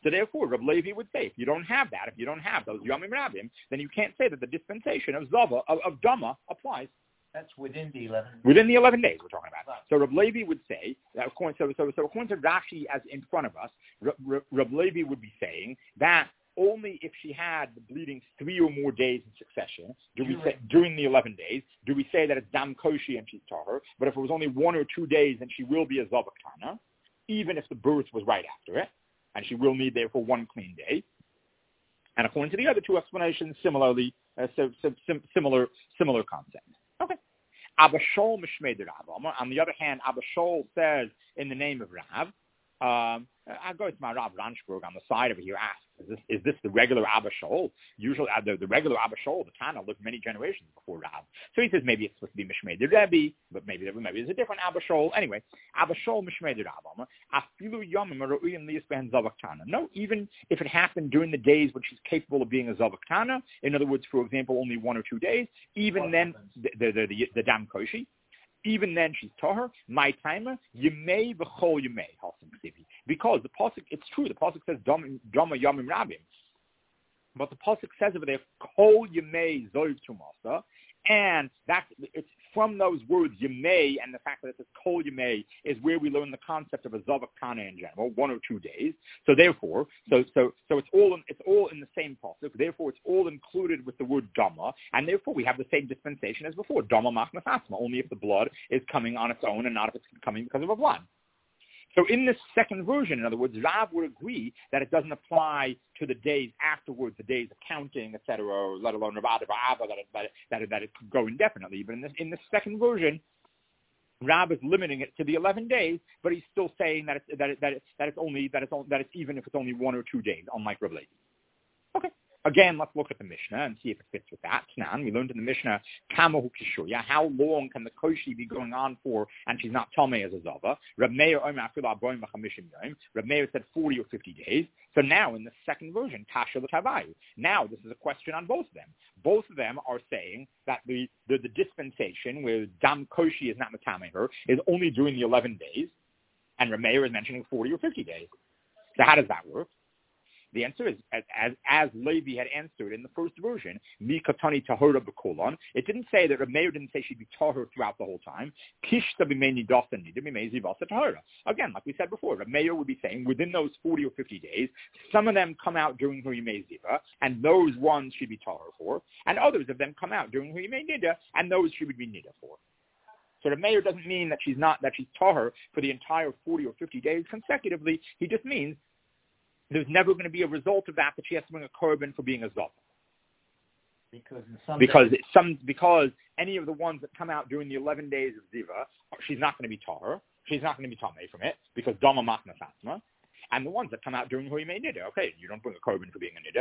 So therefore, Reb Levi would say, if you don't have that, if you don't have those Yomim Rabim, then you can't say that the dispensation of Zava, of, of Dama, applies. That's within the eleven. Within the eleven days we're talking about. Right. So Reb Levi would say that according so so so according to Rashi as in front of us, Reb, Reb Levi would be saying that only if she had the bleeding three or more days in succession do we say during the eleven days do we say that it's dam koshi and she's tahor. But if it was only one or two days, then she will be a zavaktana, even if the birth was right after it, and she will need therefore one clean day. And according to the other two explanations, similarly, uh, so, so, sim, similar similar concept. Okay. Abba Shaul Mishmei de Rav. On the other hand, Abba Shaul says in the name of Rav, um, I go to my Rav Ranchberg on the side over here, asks, is this, is this the regular Abba Shaul? Usually, uh, the, the regular Abba Shaul, the Tana, lived many generations before Rav. So he says maybe it's supposed to be Mishmei de Rebbe, but maybe maybe it's a different Abba Shaul. Anyway, Abba Shaul Mishmei de Rav. Afilu Yomim Ra'uyim Lias Behen Zavaktana. No, even if it happened during the days when she's capable of being a Zavaktana, in other words, for example, only one or two days, even what then, the, the, the, the, the Dam Koshi, even then she's tahor. My timer, yemei v'chol yemei halsim ksivi. Because the pasuk, it's true. The pasuk says dama yamim rabim, but the pasuk says over there kol yemei zoiv tumasa, and that it's from those words yemei and the fact that it says kol yemei is where we learn the concept of a zavaktana in general, one or two days. So therefore, so so so it's all in, it's all in the same pasuk. Therefore, it's all included with the word dama, and therefore we have the same dispensation as before. Dama machnas asma, only if the blood is coming on its own and not if it's coming because of a blood. So in this second version, in other words, Rav would agree that it doesn't apply to the days afterwards, the days of counting, et cetera, let alone Rav Abba, that it, that, it, that, it, that it could go indefinitely. But in this, in this second version, Rav is limiting it to the eleven days, but he's still saying that it's, that, it, that, it, that it's only that it's, that it's even if it's only one or two days, unlike Rav Levi. Okay. Again, let's look at the Mishnah and see if it fits with that. Now, we learned in the Mishnah, Kamahu Kishuya, how long can the Koshi be going on for and she's not Tomei as a Zava? Reb Meir Reb Meir said forty or fifty days. So now, in the second version, Tasha l'Tavayu. Now, this is a question on both of them. Both of them are saying that the, the, the dispensation where Dam Koshi is not Matamei her is only during the eleven days, and Reb Meir is mentioning forty or fifty days. So how does that work? The answer is, as, as, as Levi had answered in the first version, Mikatani Tahora B'kolon, it didn't say that Reb Meir didn't say she'd be Tahor throughout the whole time. Kishta b'meini dasan nida b'mei zivasa Tahora. Again, like we said before, Reb Meir would be saying within those forty or fifty days, some of them come out during her Yimei Ziva, and those ones she'd be Tahor for, and others of them come out during her Yimei Nida, and those she would be Nida for. So the Meir doesn't mean that she's not, that she's Tahor for the entire forty or fifty days consecutively. He just means there's never going to be a result of that that she has to bring a korban for being a zava. Because in some because days, some because any of the ones that come out during the eleven days of ziva, she's not going to be tahor. She's not going to be tamei from it because dama machnas asma. And the ones that come out during hoyimei nida, okay, you don't bring a korban for being a nida.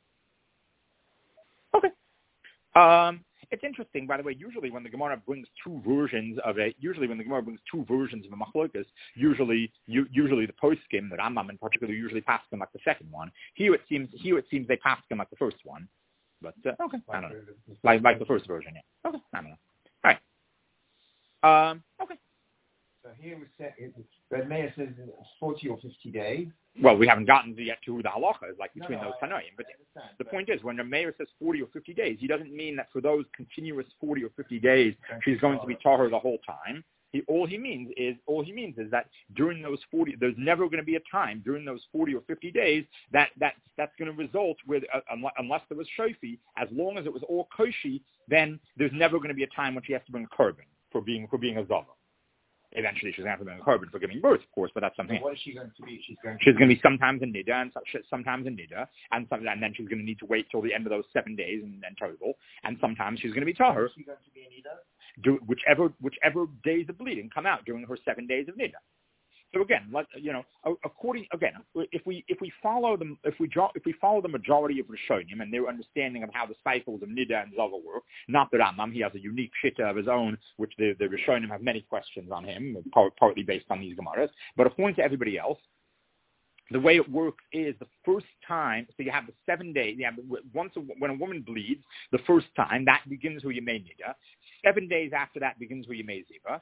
Okay. Um, it's interesting, by the way. Usually, when the Gemara brings two versions of it, usually when the Gemara brings two versions of a machlokas, usually, you, usually the poskim, the Rambam in particular, usually pass them like the second one. Here it seems, here it seems they pass them like the first one. But uh, okay, I don't know, like like the first version, yeah. Okay, I don't know. All right. Um, okay. So here we said, Reb Meir says it's forty or fifty days. Well, we haven't gotten yet to the halacha, like between no, no, those tanoim. But the but point is, when the Meir says forty or fifty days, he doesn't mean that for those continuous forty or fifty days, she's going to be tahor the whole time. He, all he means is, all he means is that during those forty, there's never going to be a time during those forty or fifty days that, that that's going to result with, uh, unless there was shofi, as long as it was all koshi, then there's never going to be a time when she has to bring a korban for being, for being a zava. Eventually, she's going to have to bring a korban for giving birth, of course, but that's something. So what is she going to be? She's going. To she's going to be sometimes in nida and sometimes in nida, and, some, and then she's going to need to wait till the end of those seven days and then total. And sometimes she's going to be tahor. Is she going to be in nida? Do whichever whichever days of bleeding come out during her seven days of nida. So again, let, you know, according again, if we if we follow them, if we draw, if we follow the majority of Rishonim and their understanding of how the cycles of nida and zava work, not the Rambam, he has a unique shitta of his own, which the the Rishonim have many questions on him, partly based on these gemaras. But according to everybody else, the way it works is the first time. So you have the seven days. You have once a, when a woman bleeds, the first time that begins who you may nida. Seven days after that begins who you may ziva.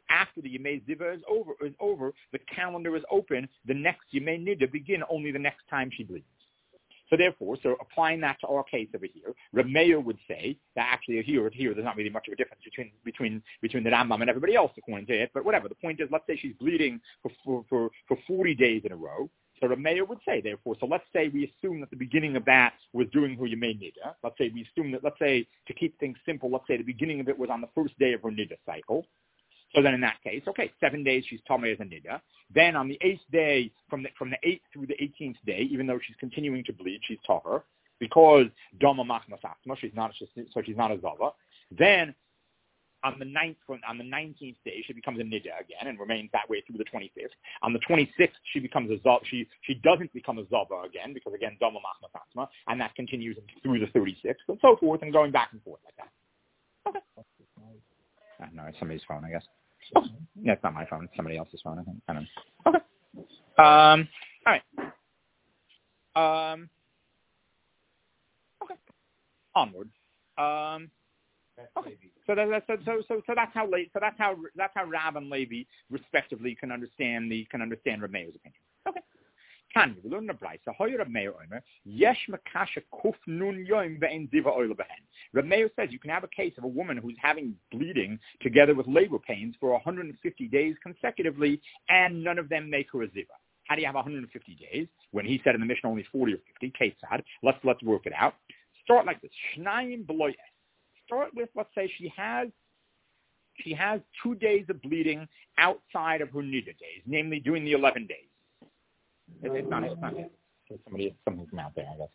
after the Yemei Ziva is over, is over, the calendar is open. The next Yemei Nida begin only the next time she bleeds. So therefore, so applying that to our case over here, Reb Meir would say that actually here, here, there's not really much of a difference between between between the Rambam and everybody else according to it. But whatever. The point is, let's say she's bleeding for for for, for forty days in a row. So Reb Meir would say, therefore, so let's say we assume that the beginning of that was doing her Yemei Nida. Let's say we assume that, let's say, to keep things simple, let's say the beginning of it was on the first day of her Nida cycle. So then in that case, okay, seven days she's Tamei as a Nida. Then on the eighth day, from the from the eighth through the eighteenth day, even though she's continuing to bleed, she's Tahor, because Doma Machmas Asma, she's not, so she's not a Zava. Then on the ninth, on the nineteenth day, she becomes a Nida again and remains that way through the twenty-fifth. On the twenty-sixth, she becomes a Zava. She she doesn't become a Zava again because again Doma Machmas Asma, and that continues through the thirty-sixth and so forth, and going back and forth like that. Okay. Uh, no, it's somebody's phone, I guess. Oh, yeah, it's not my phone. It's somebody else's phone, I think. I don't know. Okay. Um, all right. Um, okay. Onward. Um, okay. So that's so so so so that's how late. So that's how that's how Rav and Levi respectively can understand the can understand Reb Meir's opinion. Okay. Can we learn the Brisa? How Reb Meir Omer? Yesh makasha kuf nun yom ve'en ziva oil behen. Reb Meir says you can have a case of a woman who's having bleeding together with labor pains for one hundred fifty days consecutively, and none of them make her a ziva. How do you have one hundred fifty days when he said in the Mishnah only forty or fifty? Ketzad. Let's let's work it out. Start like this. Shnayim below. Start with, let's say she has she has two days of bleeding outside of her nida days, namely doing the eleven days. It's not, it's not it. Somebody, something from out there, I guess.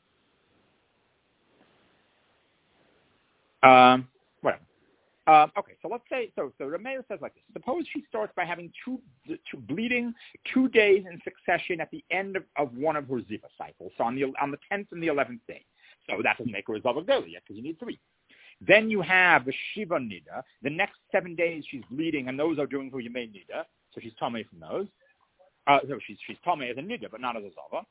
Um, whatever. Um, okay, so let's say, so, so Reb Meir says like this. Suppose she starts by having two, two bleeding two days in succession at the end of, of one of her Ziva cycles. So on the, on the tenth and the eleventh day. So that doesn't make her a Zava Gdola yet because you need three. Then you have the Shiva Nida. The next seven days she's bleeding, and those are doing her Yemei Nida. So she's Tamei from those. Uh, so she's she's Tamei as a Nida, but not as a Zava.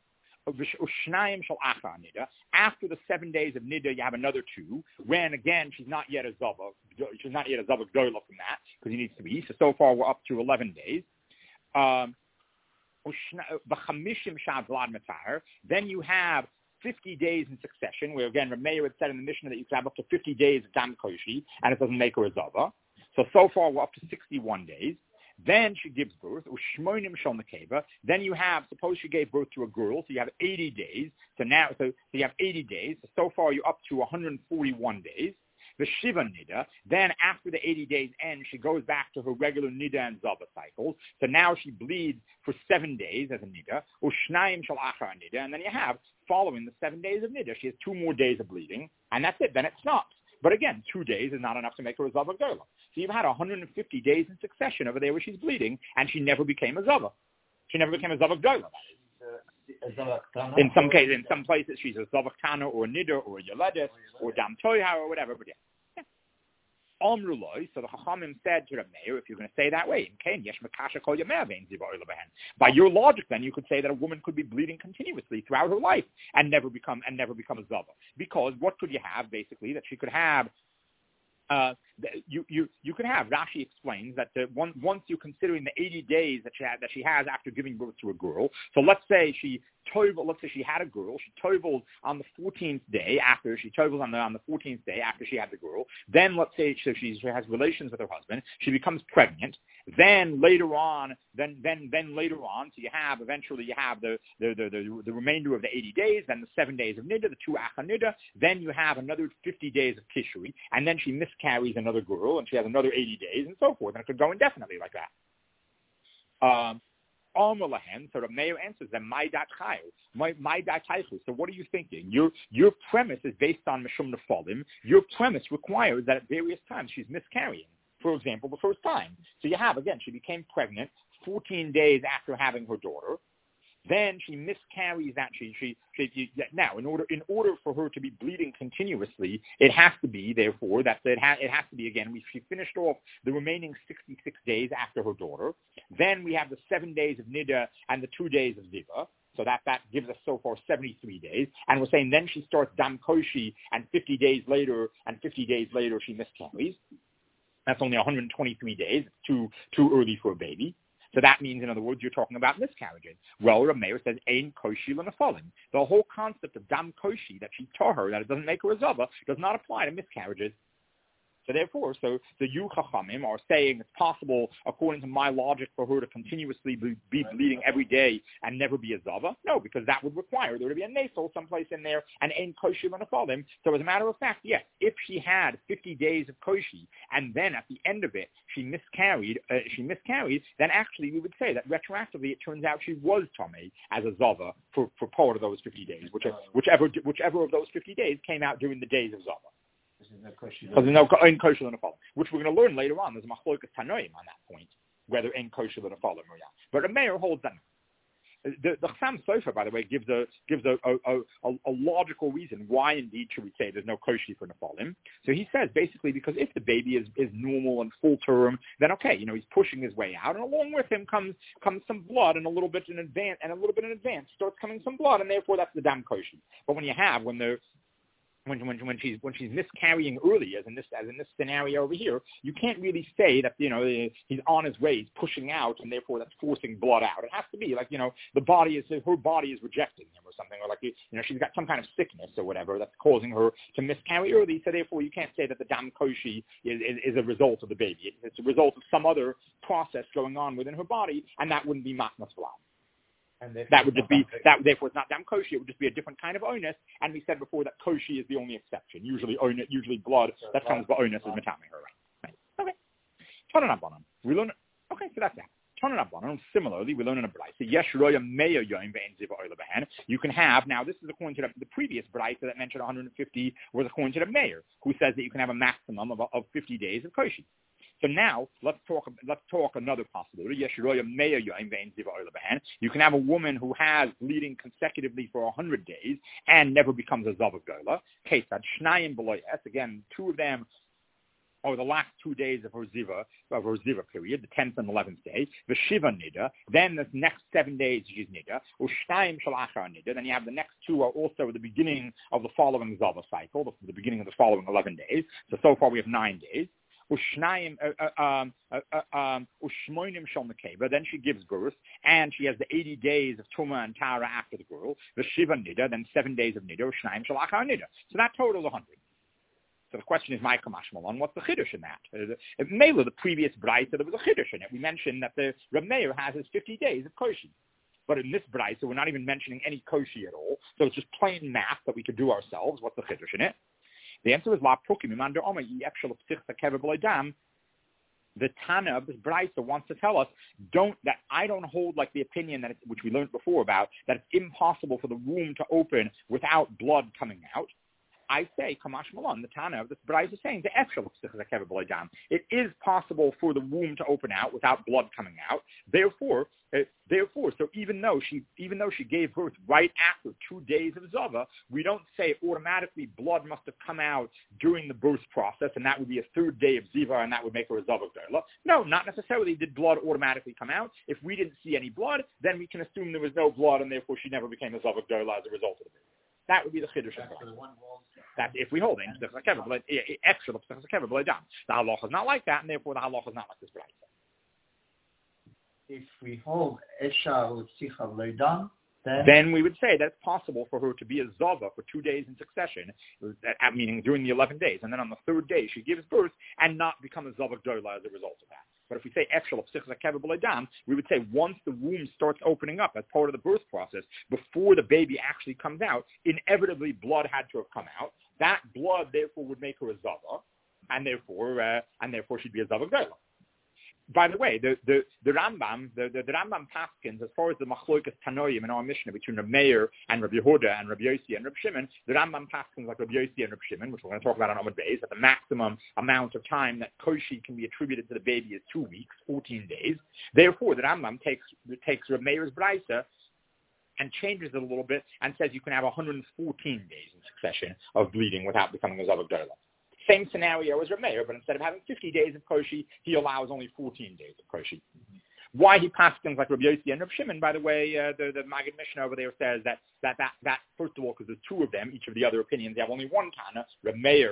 After the seven days of Nida, you have another two. When again, she's not yet a Zava. She's not yet a Zava Gdola from that because he needs to be. So so far we're up to eleven days. Um, then you have fifty days in succession, where again, Reb Meir had said in the Mishnah that you could have up to fifty days of Dam Koshi, and it doesn't make her a Zava. So so far we're up to sixty-one days. Then she gives birth, then you have, suppose she gave birth to a girl, so you have eighty days. So now, so, so you have eighty days. So, so far you're up to one hundred forty-one days. The Shiva Nida, then after the eighty days end, she goes back to her regular Nida and Zava cycles. So now she bleeds for seven days as a Nida, Ushnayim Shal Achar Nida, and then you have, following the seven days of Nida, she has two more days of bleeding, and that's it. Then it stops. But again, two days is not enough to make her a Zava Gdola. So you've had one hundred fifty days in succession over there where she's bleeding, and she never became a Zava. She never became a Zava Gdola. In some cases, in some places, she's a Zava Ktana or a Nida or a Yoledes or Dam Toiha or whatever. But yeah. yeah. Omruloi, so the Chachamim said to Reb Meir, if you're going to say that way, by your logic, then you could say that a woman could be bleeding continuously throughout her life and never become and never become a Zava. Because what could you have basically that she could have? Uh, you you you could have. Rashi explains that the one, once you're considering the eighty days that she had, that she has after giving birth to a girl. So let's say she tovel. Let's say she had a girl. She toveled on the fourteenth day after she toveled on the on the fourteenth day after she had the girl. Then let's say so she, she has relations with her husband. She becomes pregnant. Then later on, then then then later on, so you have eventually you have the the the, the, the remainder of the eighty days, then the seven days of Nida, the two Acha Nida. Then you have another fifty days of Kishri, and then she miscarries another girl, and she has another eighty days, and so forth, and it could go indefinitely like that. Um, so Reb Meir answers them, my dat my my dat So what are you thinking? Your your premise is based on Mishum Nefalim. Your premise requires that at various times she's miscarrying. For example, the first time. So you have, again, she became pregnant fourteen days after having her daughter. Then she miscarries that she, she, she now in order in order for her to be bleeding continuously, it has to be therefore that it, ha, it has to be again. We, she finished off the remaining sixty-six days after her daughter. Then we have the seven days of Nida and the two days of Ziva. So that, that gives us so far seventy-three days. And we're saying then she starts Dam Koshi, and fifty days later, and fifty days later she miscarries. That's only one hundred twenty-three days. It's too, too early for a baby. So that means, in other words, you're talking about miscarriages. Well, Rav Meir says, Ein koshi l'nefalim. The whole concept of dam koshi, that she's tahor, that it doesn't make her a zava, does not apply to miscarriages. So therefore, so the Yu Chachamim are saying it's possible, according to my logic, for her to continuously be, be bleeding every day and never be a zava. No, because that would require there to be a nasal someplace in there and Ein koshi l'nefalim. So as a matter of fact, yes, if she had fifty days of koshi and then at the end of it she miscarried, uh, she miscarried, then actually we would say that retroactively it turns out she was Tomei as a zava for, for part of those fifty days, which, whichever whichever of those fifty days came out during the days of zava. Because there's no Ein kosher l'nefalim, which we're going to learn later on. There's a machlokas tanoim on that point, whether Ein kosher l'nefalim or not. But a mayor holds that. The, the Chassam Sofer, by the way, gives a gives a, a, a, a logical reason why indeed should we say there's no kosher for nefalim. So he says basically because if the baby is, is normal and full term, then okay, you know he's pushing his way out, and along with him comes comes some blood, and a little bit in advance, and a little bit in advance starts coming some blood, and therefore that's the dam kosher. But when you have when the When, when when she's when she's miscarrying early, as in this as in this scenario over here, you can't really say that you know he's on his way, he's pushing out, and therefore that's forcing blood out. It has to be like you know the body is her body is rejecting him or something, or like you know she's got some kind of sickness or whatever that's causing her to miscarry early. So therefore you can't say that the dam koshi is, is, is a result of the baby. It's a result of some other process going on within her body, and that wouldn't be matnas v'lam. And that would just be that. Therefore, it's not dam koshi. It would just be a different kind of onus. And we said before that koshi is the only exception. Usually, onus, usually blood that comes by onus is matamei her. Right? Okay. Tanan Rabbanan. We learn. Okay, so that's that. Tanan Rabbanan. Similarly, we learn in a brayso. Yesh roya meya yoim ve'en ziva oila behen. You can have now. This is according to the, the previous brayso that mentioned one hundred fifty was according to the mayor, who says that you can have a maximum of, of fifty days of koshi. So now let's talk. Let's talk another possibility. You can have a woman who has bleeding consecutively for a hundred days and never becomes a zavav gola. Again, two of them are the last two days of her ziva of her ziva period, the tenth and eleventh day. The shiva nida. Then the next seven days she's nida. Ushnaim shalachar nida. Then you have the next two are also the beginning of the following zava cycle, the, the beginning of the following eleven days. So so far we have nine days. Ushnaim, um, um, ushmoinim shel nekeva. Then she gives birth, and she has the eighty days of tuma and tara after the girl. The shiva nida, then seven days of nida. Ushnaim shel achar nida. So that totals a hundred. So the question is, my kamash malon, what's the chiddush in that? Uh, Mela, the previous brayso, there was a chiddush in it. We mentioned that the Rav Meir has his fifty days of koshi. But in this brayso, we're not even mentioning any koshi at all. So it's just plain math that we could do ourselves. What's the chiddush in it? The answer is la prukim imander omer yefshel psichta kever b'leidam. The Tana of this brayso wants to tell us don't that I don't hold like the opinion that it's, which we learned before about that it's impossible for the womb to open without blood coming out. I say, Kamash Malon, the Tana of this brayso is saying the efshel psichta kever b'leidam. It is possible for the womb to open out without blood coming out. Therefore, uh, therefore, so even though she even though she gave birth right after two days of zava, we don't say automatically blood must have come out during the birth process, and that would be a third day of ziva, and that would make her a zava gdola. No, not necessarily did blood automatically come out. If we didn't see any blood, then we can assume there was no blood, and therefore she never became a zava gdola as a result of the birth. That would be the chiddush of that. If we hold in the extra the halacha is not like that, and therefore the halacha is not like this brayso. If we hold Esha Utzicha Leidam, then then we would say that it's possible for her to be a zava for two days in succession, meaning during the eleven days, and then on the third day she gives birth and not become a zava gdola as a result of that. But if we say Efshel Psichas Kever B'leidam, we would say once the womb starts opening up as part of the birth process, before the baby actually comes out, inevitably blood had to have come out. That blood therefore would make her a zava, and therefore uh, and therefore she'd be a zava gdola. By the way, the, the, the Rambam, the, the, the Rambam paskins, as far as the machlokas tanoim in our Mishnah between Reb Meir and Reb Yehuda and Reb Yossi and Reb Shimon, the Rambam paskins like Reb Yossi and Reb Shimon, which we're going to talk about on Amud Beis, that the maximum amount of time that koshi can be attributed to the baby is two weeks, fourteen days. Therefore, the Rambam takes takes Reb Meir's brayso and changes it a little bit and says you can have one hundred fourteen days in succession of bleeding without becoming a zava gdola. Same scenario as Reb Meir, but instead of having fifty days of koshi, he allows only fourteen days of koshi. Mm-hmm. Why he passed things like Reb Yossi and Reb Shimon, by the way, uh, the, the Maggid Mishnah over there says that, that, that, that first of all, because there's two of them, each of the other opinions, they have only one Tana. Reb Meir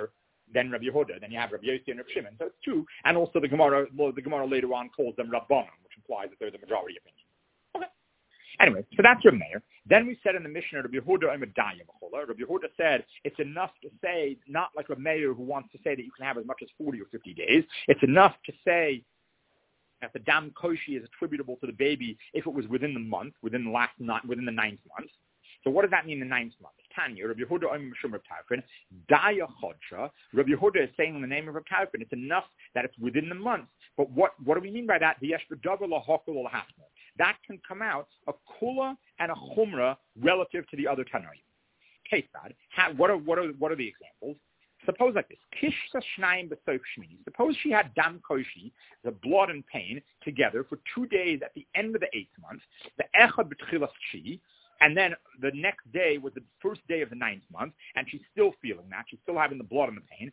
then Rabbi Yehuda, then you have Rabbi Yossi and Rabbi Shimon. So it's two, and also the Gemara, well, the Gemara later on calls them Rabbanon, which implies that they're the majority opinion. Okay. Anyway, so that's Rabbi Meir. Then we said in the Mishnah, Rabbi Yehuda and Medaya B'chola. Rabbi Yehuda said it's enough to say, not like Rabbi Meir who wants to say that you can have as much as forty or fifty days. It's enough to say that the dam koshi is attributable to the baby if it was within the month, within the last not within the ninth month. So what does that mean? The ninth month. Tanya, Rabbi Yehuda Omer Mishum Reb Tarfon, Daya Chodra. Rabbi Yehuda is saying in the name of Reb Tarfon, it's enough that it's within the month. But what what do we mean by that? The Yesh B'Davar Lahokul Lahasma. That can come out a kula and a chumra relative to the other tanoim. Case bad. What are what are what are the examples? Suppose like this. Kishsa Shnayim B'Sof Shmini. Suppose she had dam koshi, the blood and pain, together for two days at the end of the eighth month. The Echad B'Tchilas Chi. And then the next day was the first day of the ninth month, and she's still feeling that. She's still having the blood and the pain.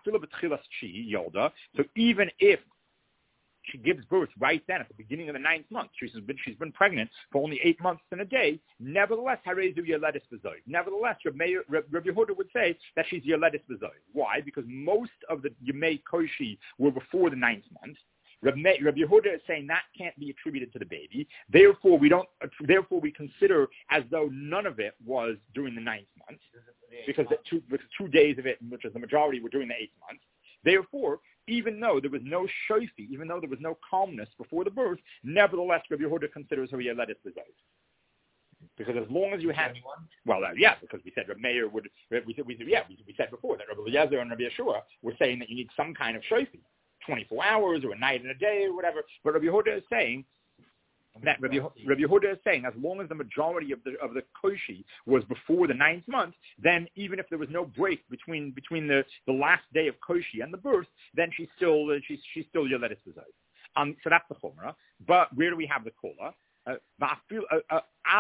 So even if she gives birth right then at the beginning of the ninth month, she's been, she's been pregnant for only eight months and a day, nevertheless, nevertheless, Rabbi Yehuda would say that she's Yeledis B'Zoy. Why? Because most of the Yemei Koshi were before the ninth month. Rabbi Yehuda is saying that can't be attributed to the baby. Therefore, we don't. Therefore, we consider as though none of it was during the ninth month, because the two, because two days of it, which is the majority, were during the eighth month. Therefore, even though there was no shofi, even though there was no calmness before the birth, nevertheless, Rabbi Yehuda considers her Yeledis B'Zoy. Because as long as you have, well, uh, yeah, because we said Rabbi Meir would, we said, we said, yeah, we, we said before that Rabbi Eliezer and Rabbi Yeshua were saying that you need some kind of shofi. twenty-four hours or a night and a day or whatever. But Rabbi Yehuda is saying that Rabbi, Rabbi Yehuda is saying as long as the majority of the of the koshi was before the ninth month, then even if there was no break between between the, the last day of koshi and the birth, then she's still uh, she's she's still Yeledis B'Zoy. Um, so that's the chumrah. But where do we have the kola? Uh,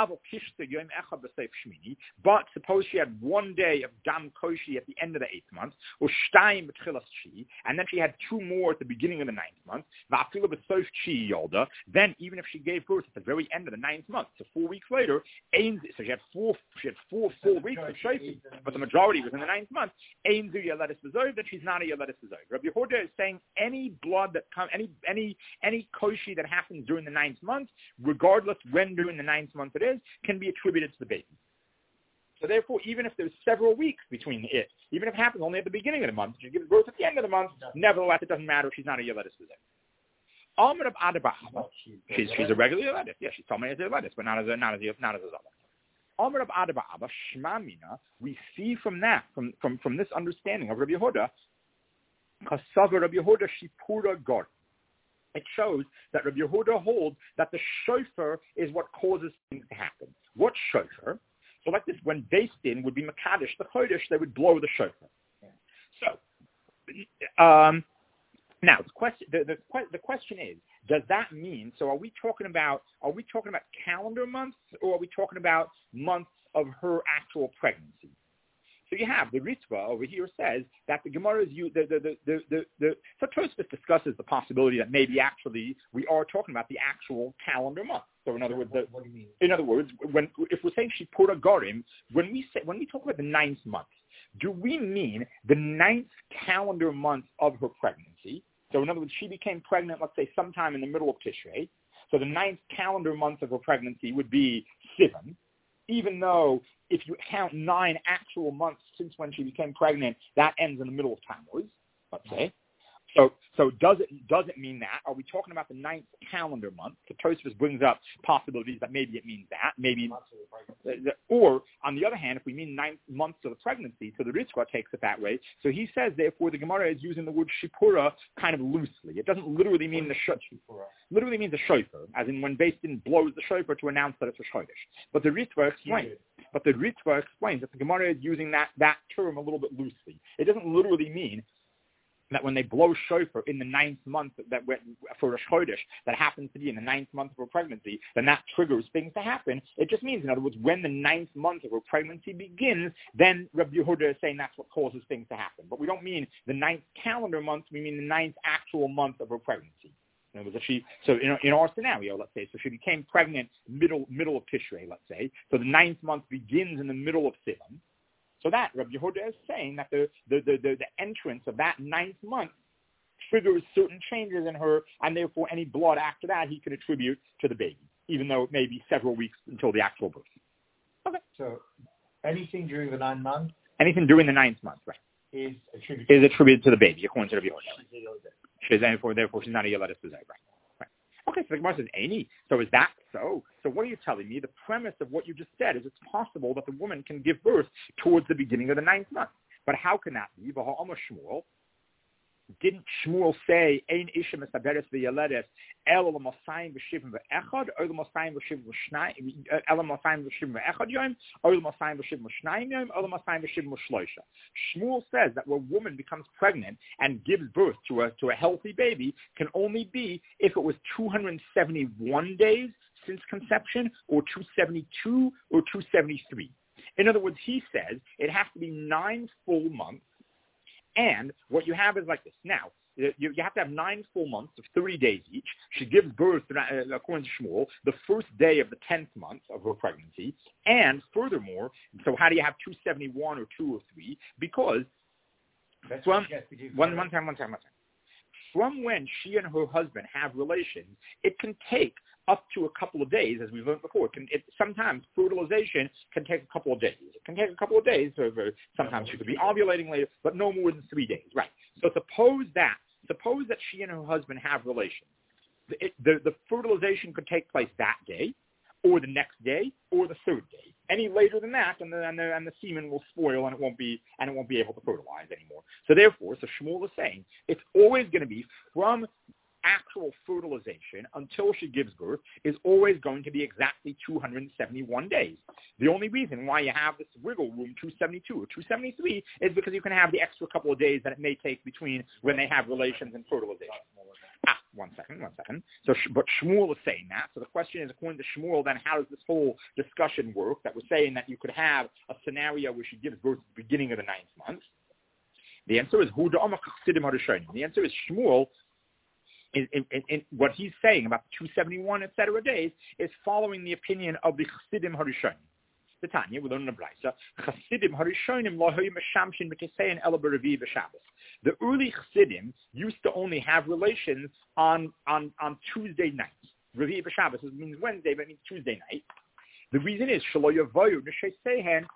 but suppose she had one day of dam koshi at the end of the eighth month, or shtayim b'tchilas chi, and then she had two more at the beginning of the ninth month. Then even if she gave birth at the very end of the ninth month, so four weeks later, so she had four, she had four full weeks of shayfi, but the majority was in the ninth month. That she's not a Yeledis B'Zoy. Rabbi Yehuda is saying any blood that comes, any any any koshi that happens during the ninth month, regardless when during the ninth month it is, can be attributed to the baby. So therefore, even if there's several weeks between it, even if it happens only at the beginning of the month, she gives birth at the end of the month, nevertheless, it doesn't matter. She's not a Yeledis B'Zoy. Amr of Adabah, she's she's a regular Yeledis. Yeah, she's told me as a Yeledis, but not as a not as a not as a Zalak. Amr of Adabah, Shma Mina, we see from that, from from from this understanding of Rabbi Yehuda, Kasav Rabbi Yehuda Shipura Gor. It shows that Rabbi Yehuda holds that the shofar is what causes things to happen. What shofar? So like this, when Beis Din would be Makadosh the Chodesh, they would blow the shofar. So, um, now the question, the, the, the question is, does that mean, so are we talking about, are we talking about calendar months, or are we talking about months of her actual pregnancy? So you have the Ritva over here says that the Gemara is you the the the the, the, the so Tosfos discusses the possibility that maybe actually we are talking about the actual calendar month. So in other words, the, what do you mean? In other words, when if we're saying Shipura Gorim, when we say when we talk about the ninth month, do we mean the ninth calendar month of her pregnancy? So in other words, she became pregnant, let's say sometime in the middle of Tishrei. So the ninth calendar month of her pregnancy would be Sivan, even though if you count nine actual months since when she became pregnant, that ends in the middle of Tammuz, let's say. So, so does it does it mean that? Are we talking about the ninth calendar month? The Tosfos brings up possibilities that maybe it means that, maybe, or on the other hand, if we mean ninth months of the pregnancy, so the Ritva takes it that way. So he says, therefore, the Gemara is using the word shipura kind of loosely. It doesn't literally mean the shofar. Literally means the shofar, as in when Beis Din blows the shofar to announce that it's a chodesh. But the Ritva explains. But the Ritva explains that the Gemara is using that that term a little bit loosely. It doesn't literally mean that when they blow shofar in the ninth month that went for Rosh Chodesh, that happens to be in the ninth month of her pregnancy, then that triggers things to happen. It just means, in other words, when the ninth month of her pregnancy begins, then Rabbi Yehuda is saying that's what causes things to happen. But we don't mean the ninth calendar month, we mean the ninth actual month of her pregnancy. In other words, if she, so in, in our scenario, let's say, so she became pregnant middle middle of Tishrei, let's say, so the ninth month begins in the middle of Sivan. So that, Rabbi Yehuda is saying that the, the, the, the, the entrance of that ninth month triggers certain changes in her, and therefore any blood after that he can attribute to the baby, even though it may be several weeks until the actual birth. Okay. So anything during the nine months? Anything during the ninth month, right. Is attributed, is attributed to the baby, according to Rabbi Yehuda. She's therefore, therefore she's not a Yeladas B'zeh, right? Right. Okay, so the Gemara says, Any. So is that so? So what are you telling me? The premise of what you just said is it's possible that the woman can give birth towards the beginning of the ninth month. But how can that be? Shmuel. Didn't Shmuel say, Ein Isha Mesaberes V'Yeledes, El L'Mosayim V'Shivim V'Echad, or L'Mosayim V'Shivim V'Shnayim, El L'Mosayim V'Shivim V'Echad Yom, or L'Mosayim V'Shivim V'Shnayim Yom, or L'Mosayim V'Shivim V'Shloisha. Shmuel says that when a woman becomes pregnant and gives birth to a, to a healthy baby can only be if it was two hundred seventy-one days since conception, or two hundred seventy-two, or two hundred seventy-three. In other words, he says it has to be nine full months. And what you have is like this. Now, you, you have to have nine full months of thirty days each. She gives birth, uh, according to Shmuel, the first day of the tenth month of her pregnancy. And furthermore, so how do you have two hundred seventy-one or two or three? Because from one, one time, one time, one time. From when she and her husband have relations, it can take up to a couple of days, as we've learned before. It can, it, sometimes fertilization can take a couple of days. It can take a couple of days. So sometimes she could be ovulating later, but no more than three days. Right. So suppose that, suppose that she and her husband have relations. It, the, the fertilization could take place that day, or the next day, or the third day. Any later than that, and the, and the, and the semen will spoil, and it won't be and it won't be able to fertilize anymore. So therefore, so Shmuel is saying it's always going to be from actual fertilization until she gives birth is always going to be exactly two hundred seventy-one days. The only reason why you have this wiggle room, two hundred seventy-two or two hundred seventy-three, is because you can have the extra couple of days that it may take between when they have relations and fertilization. Ah, one second, one second. So, but Shmuel is saying that. So the question is, according to Shmuel, then how does this whole discussion work that was saying that you could have a scenario where she gives birth at the beginning of the ninth month? The answer is Hu da'amar chasidim harishonim. The answer is Shmuel. In, in, in, in what he's saying about the two hundred seventy-one, et cetera, days is following the opinion of the Chassidim Harishonim. The Tanya, we learn in the Brisa, Chassidim Harishonim lo hoyu meshamshin b'kesein ela b'revi b'Shabbos. The early Chassidim used to only have relations on on, on Tuesday nights. Revi b'Shabbos means Wednesday, but it means Tuesday night. The reason is shelo yavoyu n'sheisehen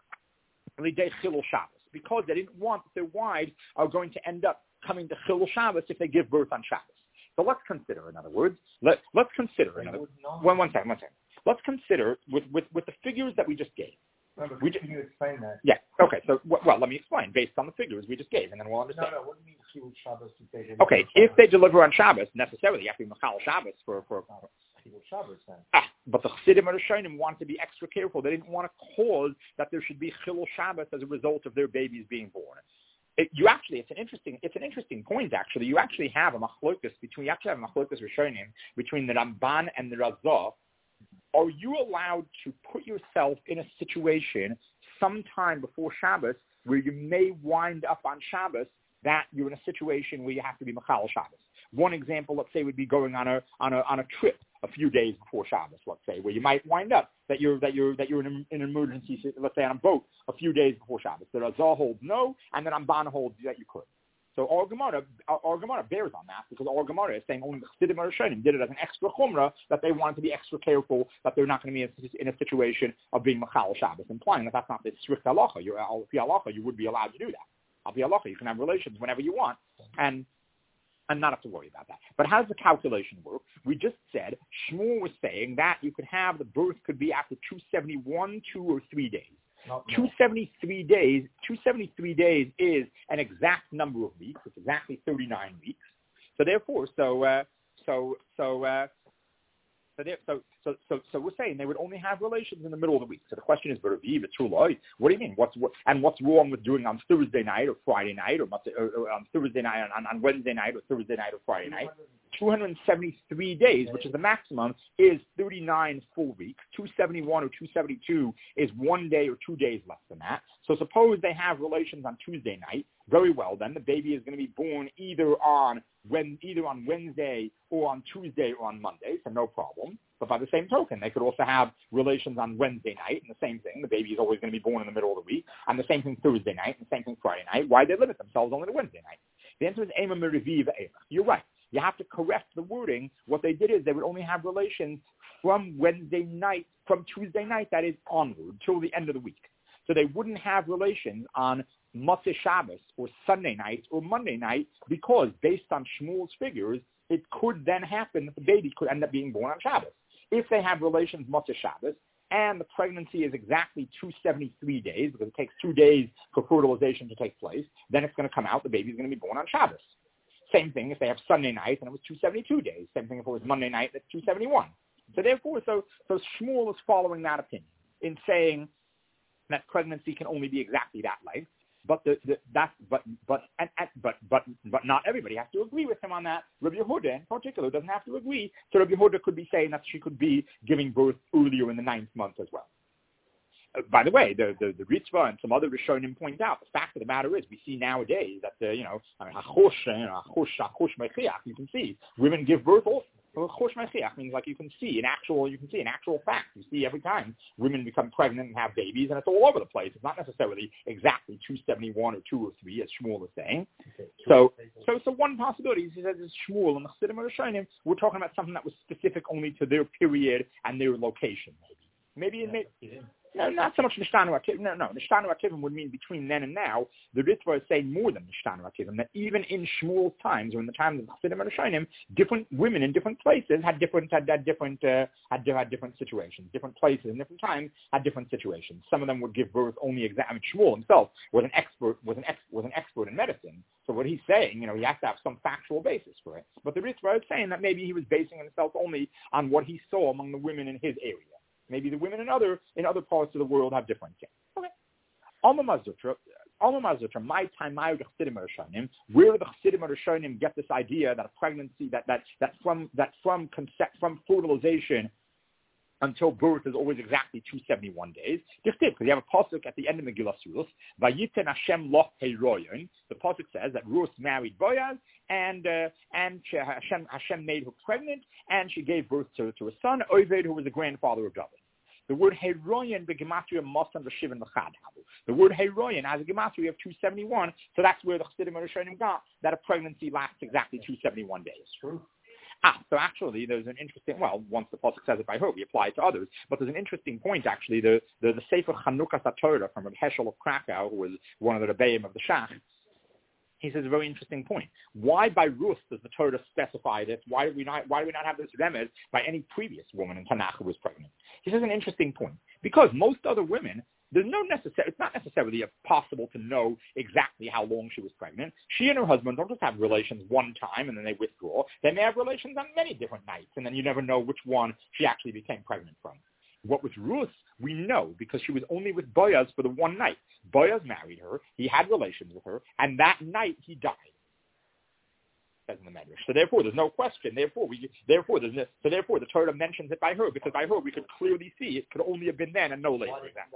l'idei chilul Shabbos, because they didn't want that their wives are going to end up coming to chilul Shabbos if they give birth on Shabbos. So let's consider, in other words, let, let's consider, in other words, one, one second, one second. Let's consider with, with, with the figures that we just gave. No, but we can you explain that? Yeah, okay, so, well, let me explain, based on the figures we just gave, and then we'll understand. No, no, what do you mean Chilul Shabbos if they deliver Okay, if they deliver on Shabbos, necessarily, you have to be Machal Shabbos for... for Chilul Shabbos then. Ah, but the Chassidim or Rishonim wanted to be extra careful. They didn't want to cause that there should be Chilul Shabbos as a result of their babies being born. It, you actually, it's an interesting, it's an interesting point. Actually, you actually have a machlokas between, you actually have a machlokas rishonim between the Ramban and the Razah. Are you allowed to put yourself in a situation sometime before Shabbos where you may wind up on Shabbos that you're in a situation where you have to be Machal Shabbos? One example, let's say, would be going on a on a on a trip a few days before Shabbos, let's say, where you might wind up that you're that you're that you're in an emergency, let's say, on a boat a few days before Shabbos. The Razah holds no, and then Ramban holds that you could. So our Gemara, our, our Gemara bears on that because our Gemara is saying only the Chassidim or Rishonim did it as an extra chumrah that they wanted to be extra careful that they're not going to be in a situation of being Machal Shabbos, implying that that's not the strict halacha. You're al pi halacha, you would be allowed to do that. Al pi halacha, you can have relations whenever you want, and and not have to worry about that. But how does the calculation work? We just said Shmuel was saying that you could have the birth could be after two hundred seventy-one, two or three days. two hundred seventy-three days, two hundred seventy-three days is an exact number of weeks. It's exactly thirty-nine weeks. So therefore, so uh, so so uh, so, there, so so so so we're saying they would only have relations in the middle of the week. So the question is, what do you mean? What's what and what's wrong with doing on Thursday night or Friday night or, or, or on Thursday night on, on Wednesday night or Thursday night or Friday night? two hundred seventy-three days, which is the maximum, is thirty-nine full weeks. two hundred seventy-one or two hundred seventy-two is one day or two days less than that. So suppose they have relations on Tuesday night. Very well, then the baby is going to be born either on when either on Wednesday or on Tuesday or on Monday, so no problem. But by the same token, they could also have relations on Wednesday night, and the same thing. The baby is always going to be born in the middle of the week, and the same thing Thursday night, and the same thing Friday night. Why they limit themselves only to Wednesday night? The answer is Ema Meriviv Eilach. You're right. You have to correct the wording. What they did is they would only have relations from Wednesday night, from Tuesday night, that is onward, till the end of the week. So they wouldn't have relations on Motzei Shabbos or Sunday night or Monday night because, based on Shmuel's figures, it could then happen that the baby could end up being born on Shabbos. If they have relations Motzei Shabbos and the pregnancy is exactly two hundred seventy-three days, because it takes two days for fertilization to take place, then it's going to come out the baby's going to be born on Shabbos. Same thing if they have Sunday night and it was two hundred seventy-two days. Same thing if it was Monday night, that's two hundred seventy-one. So therefore, so, so Shmuel is following that opinion in saying that pregnancy can only be exactly that length. But the, the that but but and, and, but but but not everybody has to agree with him on that. Rabbi Yehuda in particular doesn't have to agree. So Rabbi Yehuda could be saying that she could be giving birth earlier in the ninth month as well. Uh, by the way, the the, the Ritzvah and some other Rishonim point out the fact of the matter is we see nowadays that the, you know you can see women give birth also. Chosh Mashiach means like you can see an actual, you can see an actual fact. You see every time women become pregnant and have babies, and it's all over the place. It's not necessarily exactly two seventy-one or two or three, as Shmuel is saying. So, so, so one possibility, he says, is Shmuel and the Chassidim Rishonim. We're talking about something that was specific only to their period and their location. Maybe, maybe it made. No, not so much Nishtanu Akivim. No, no. Nishtanu Akivim would mean between then and now. The Ritva is saying more than Nishtanu Akivim, that even in Shmuel's times, or in the times of the Chassidim and Rishonim, different women in different places had different had, had different uh, had, had different situations. Different places and different times had different situations. Some of them would give birth only. Exa- I mean, Shmuel himself was an expert was an ex- was an expert in medicine. So what he's saying, you know, he has to have some factual basis for it. But the Ritva is saying that maybe he was basing himself only on what he saw among the women in his area. Maybe the women in other in other parts of the world have different things. Okay. Alma Mazutra, Alma Mazutra, my time, my Chassidim Rishonim, where the Chassidim Rishonim get this idea that a pregnancy, that that that from that from concept from fertilization until birth is always exactly two hundred seventy-one days. Just because you have a pasuk at the end of Megillah Ruth, Vayiten Hashem loch heiroyon. The pasuk says that Ruth married Boaz, and uh, and she, Hashem Hashem made her pregnant, and she gave birth to, to a son, Oved, who was the grandfather of David. The word heiroyon begematria mosan v'shivin l'chad. The word heiroyon has a gematria of two hundred seventy-one, so that's where the Chassidim Rishonim got that a pregnancy lasts exactly two hundred seventy-one days. True. Ah, so actually there's an interesting, well, once the pasuk says it by her, we apply it to others, but there's an interesting point actually. The the, the Sefer Chanukah Torah from Reb Heschel of Krakow, who was one of the Rebbeim of the Shach, he says a very interesting point. Why by Ruth does the Torah specify this? Why do we not why do we not have this remez by any previous woman in Tanakh who was pregnant? He says an interesting point. Because most other women, there's no necessary, it's not necessarily possible to know exactly how long she was pregnant. She and her husband don't just have relations one time and then they withdraw. They may have relations on many different nights, and then you never know which one she actually became pregnant from. What with Ruth, we know because she was only with Boaz for the one night. Boaz married her, he had relations with her, and that night he died. Says in the Medrash. So therefore, there's no question. Therefore, we therefore there's no, so therefore the Torah mentions it by her because by her we could clearly see it could only have been then and no later.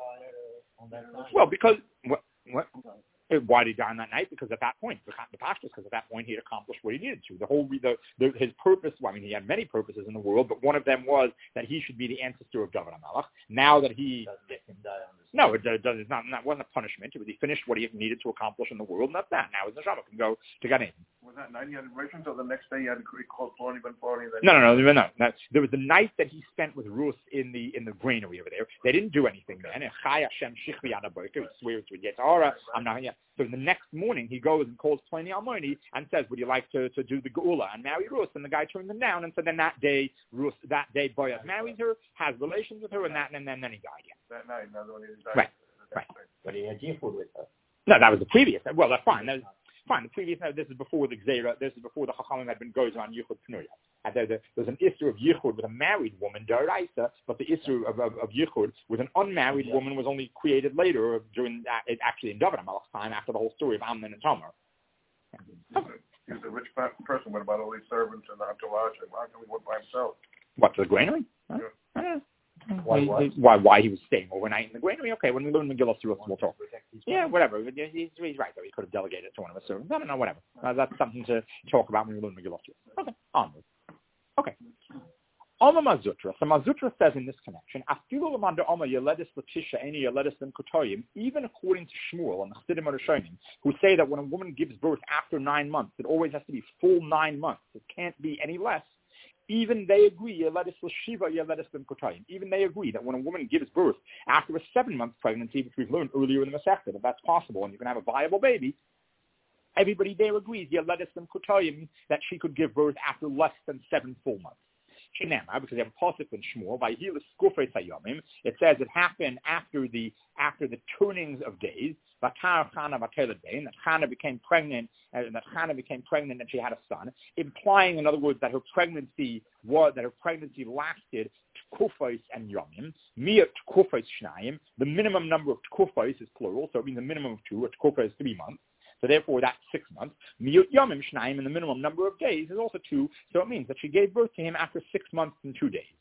Well, because what, what, why did he die on that night? Because at that point, the Pashtus, because at that point he had accomplished what he needed to. The whole the, the his purpose. Well, I mean, he had many purposes in the world, but one of them was that he should be the ancestor of David HaMelech. Now that he no, it, it does. It's not. That wasn't a punishment. It was he finished what he needed to accomplish in the world, and that's that. Now his neshama can go to Gan Eden. Was that night he had right until the next day he had to call Plony Ben Plony? No, no, no, no, no. There was the night that he spent with Ruth in the in the granary over there. They didn't do anything then. Chai Hashem Shichmi Adaboker. He swears to Yetzirah. I'm not here. So the next morning he goes and calls Pliny Almoni and says, "Would you like to, to do the Geula and marry Ruth?" And the guy turns him down. And so then that day, Ruth, that day Boaz marries her, has relations with her, and that, and then then he died. Yeah. That night, another one he died. Right. Right. But he had Yichud with her. No, that was the previous. Well, that's fine. That was, fine. The previous. No, this is before the Gzeira. This is before the Chachamim had been goes on Yichud Pnuya. And there, there's an issue of Yichud with a married woman, Daraisa, but the issue of, of, of Yichud with an unmarried yeah. woman was only created later, during uh, actually in David HaMelech's time, after the whole story of Amnon and Tamar. He was, he was a rich person. What about all these servants and the entourage? Why can't he went by himself? What, to the granary? Huh? Yeah. Uh, Why, why why he was staying overnight in the granary? Okay, when we learn Megillah Ruth, we'll talk. Yeah, whatever. He's, he's right, though. He could have delegated it to one of his servants. I don't know, whatever. Uh, that's something to talk about when we learn Megillah Ruth. Okay, onward. Okay. Oma Mazutra. So Mazutra says in this connection, Afilu Lamanda Oma Yeledis Latisha Any Yeledis Lim Kotoyim, even according to Shmuel and the Chassidim Rishonim, who say that when a woman gives birth after nine months, it always has to be full nine months. It can't be any less. Even they agree, Yeledis Lashiva Yeledis Lim Kotoyim. Even they agree that when a woman gives birth after a seven-month pregnancy, which we've learned earlier in the Masechta, that that's possible and you can have a viable baby, everybody there agrees, Yeledis Lim Kotoyim, that she could give birth after less than seven full months. Because they have a pasuk in Shmuel, it says it happened after the after the turnings of days. That Chana became pregnant, and that Chana became pregnant, and she had a son, implying, in other words, that her pregnancy was that her pregnancy lasted tkufos and yomim. Miyat tkufos shnayim. The minimum number of tkufos is plural, so it means a minimum of two. A tkufos is three months. So therefore, that's six months. Miyut yomim shnayim, and the minimum number of days is also two. So it means that she gave birth to him after six months and two days.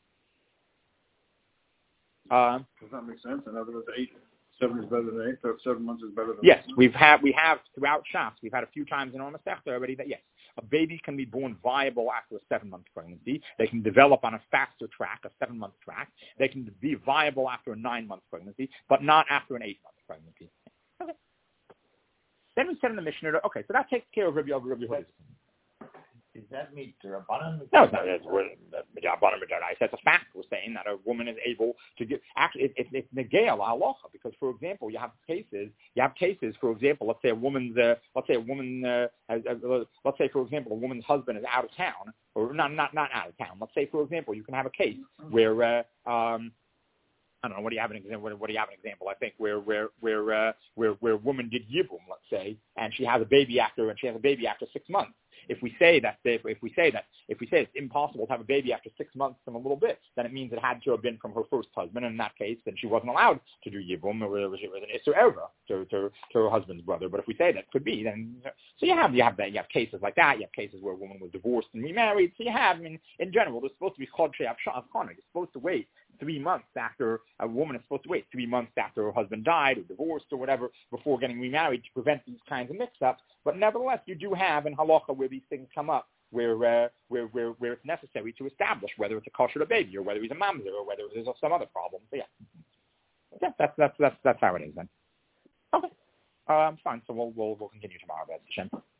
Uh, Does that make sense? In other words, eight, seven is better than eight. So seven months is better than. Yes, we've had we have throughout Shas. We've had a few times in our Masechta already that yes, a baby can be born viable after a seven-month pregnancy. They can develop on a faster track, a seven-month track. They can be viable after a nine-month pregnancy, but not after an eight-month pregnancy. Okay. Then we said in the Mishnah, okay, so that takes care of Rabbi Rabbi Yehuda. Does that mean the Rabbanan? No, it's not. It's Rabbanan Midaraisa. It's a fact. We're saying that a woman is able to give. Actually, it, it, it's negay halacha because, for example, you have cases. You have cases. For example, let's say a woman's. Uh, let's say a woman. Uh, has, uh, let's say, for example, a woman's husband is out of town, or not, not, not out of town. Let's say, for example, you can have a case where. Uh, um, I don't know. What do you have an example? What do you have an example? I think where where where uh, where where a woman did yibum, let's say, and she has a baby after and she has a baby after six months. If we say that if, if we say that if we say it's impossible to have a baby after six months and a little bit, then it means it had to have been from her first husband. And in that case, then she wasn't allowed to do yibum, or it was, it was an isur erva to, to to her husband's brother. But if we say that could be, then so you have you have that you have cases like that. You have cases where a woman was divorced and remarried. So you have, I mean, in general, there's supposed to be chodshei avshah avchana. You're supposed to wait three months after a woman is supposed to wait three months after her husband died or divorced or whatever before getting remarried to prevent these kinds of mix-ups. But nevertheless, you do have in halacha where these things come up, where uh, where where where it's necessary to establish whether it's a kosher baby or whether he's a mamzer or whether there's some other problem. So yeah, yeah, that's that's that's that's how it is then. Okay, um, fine. So we'll we'll we'll continue tomorrow, B'ez Hashem.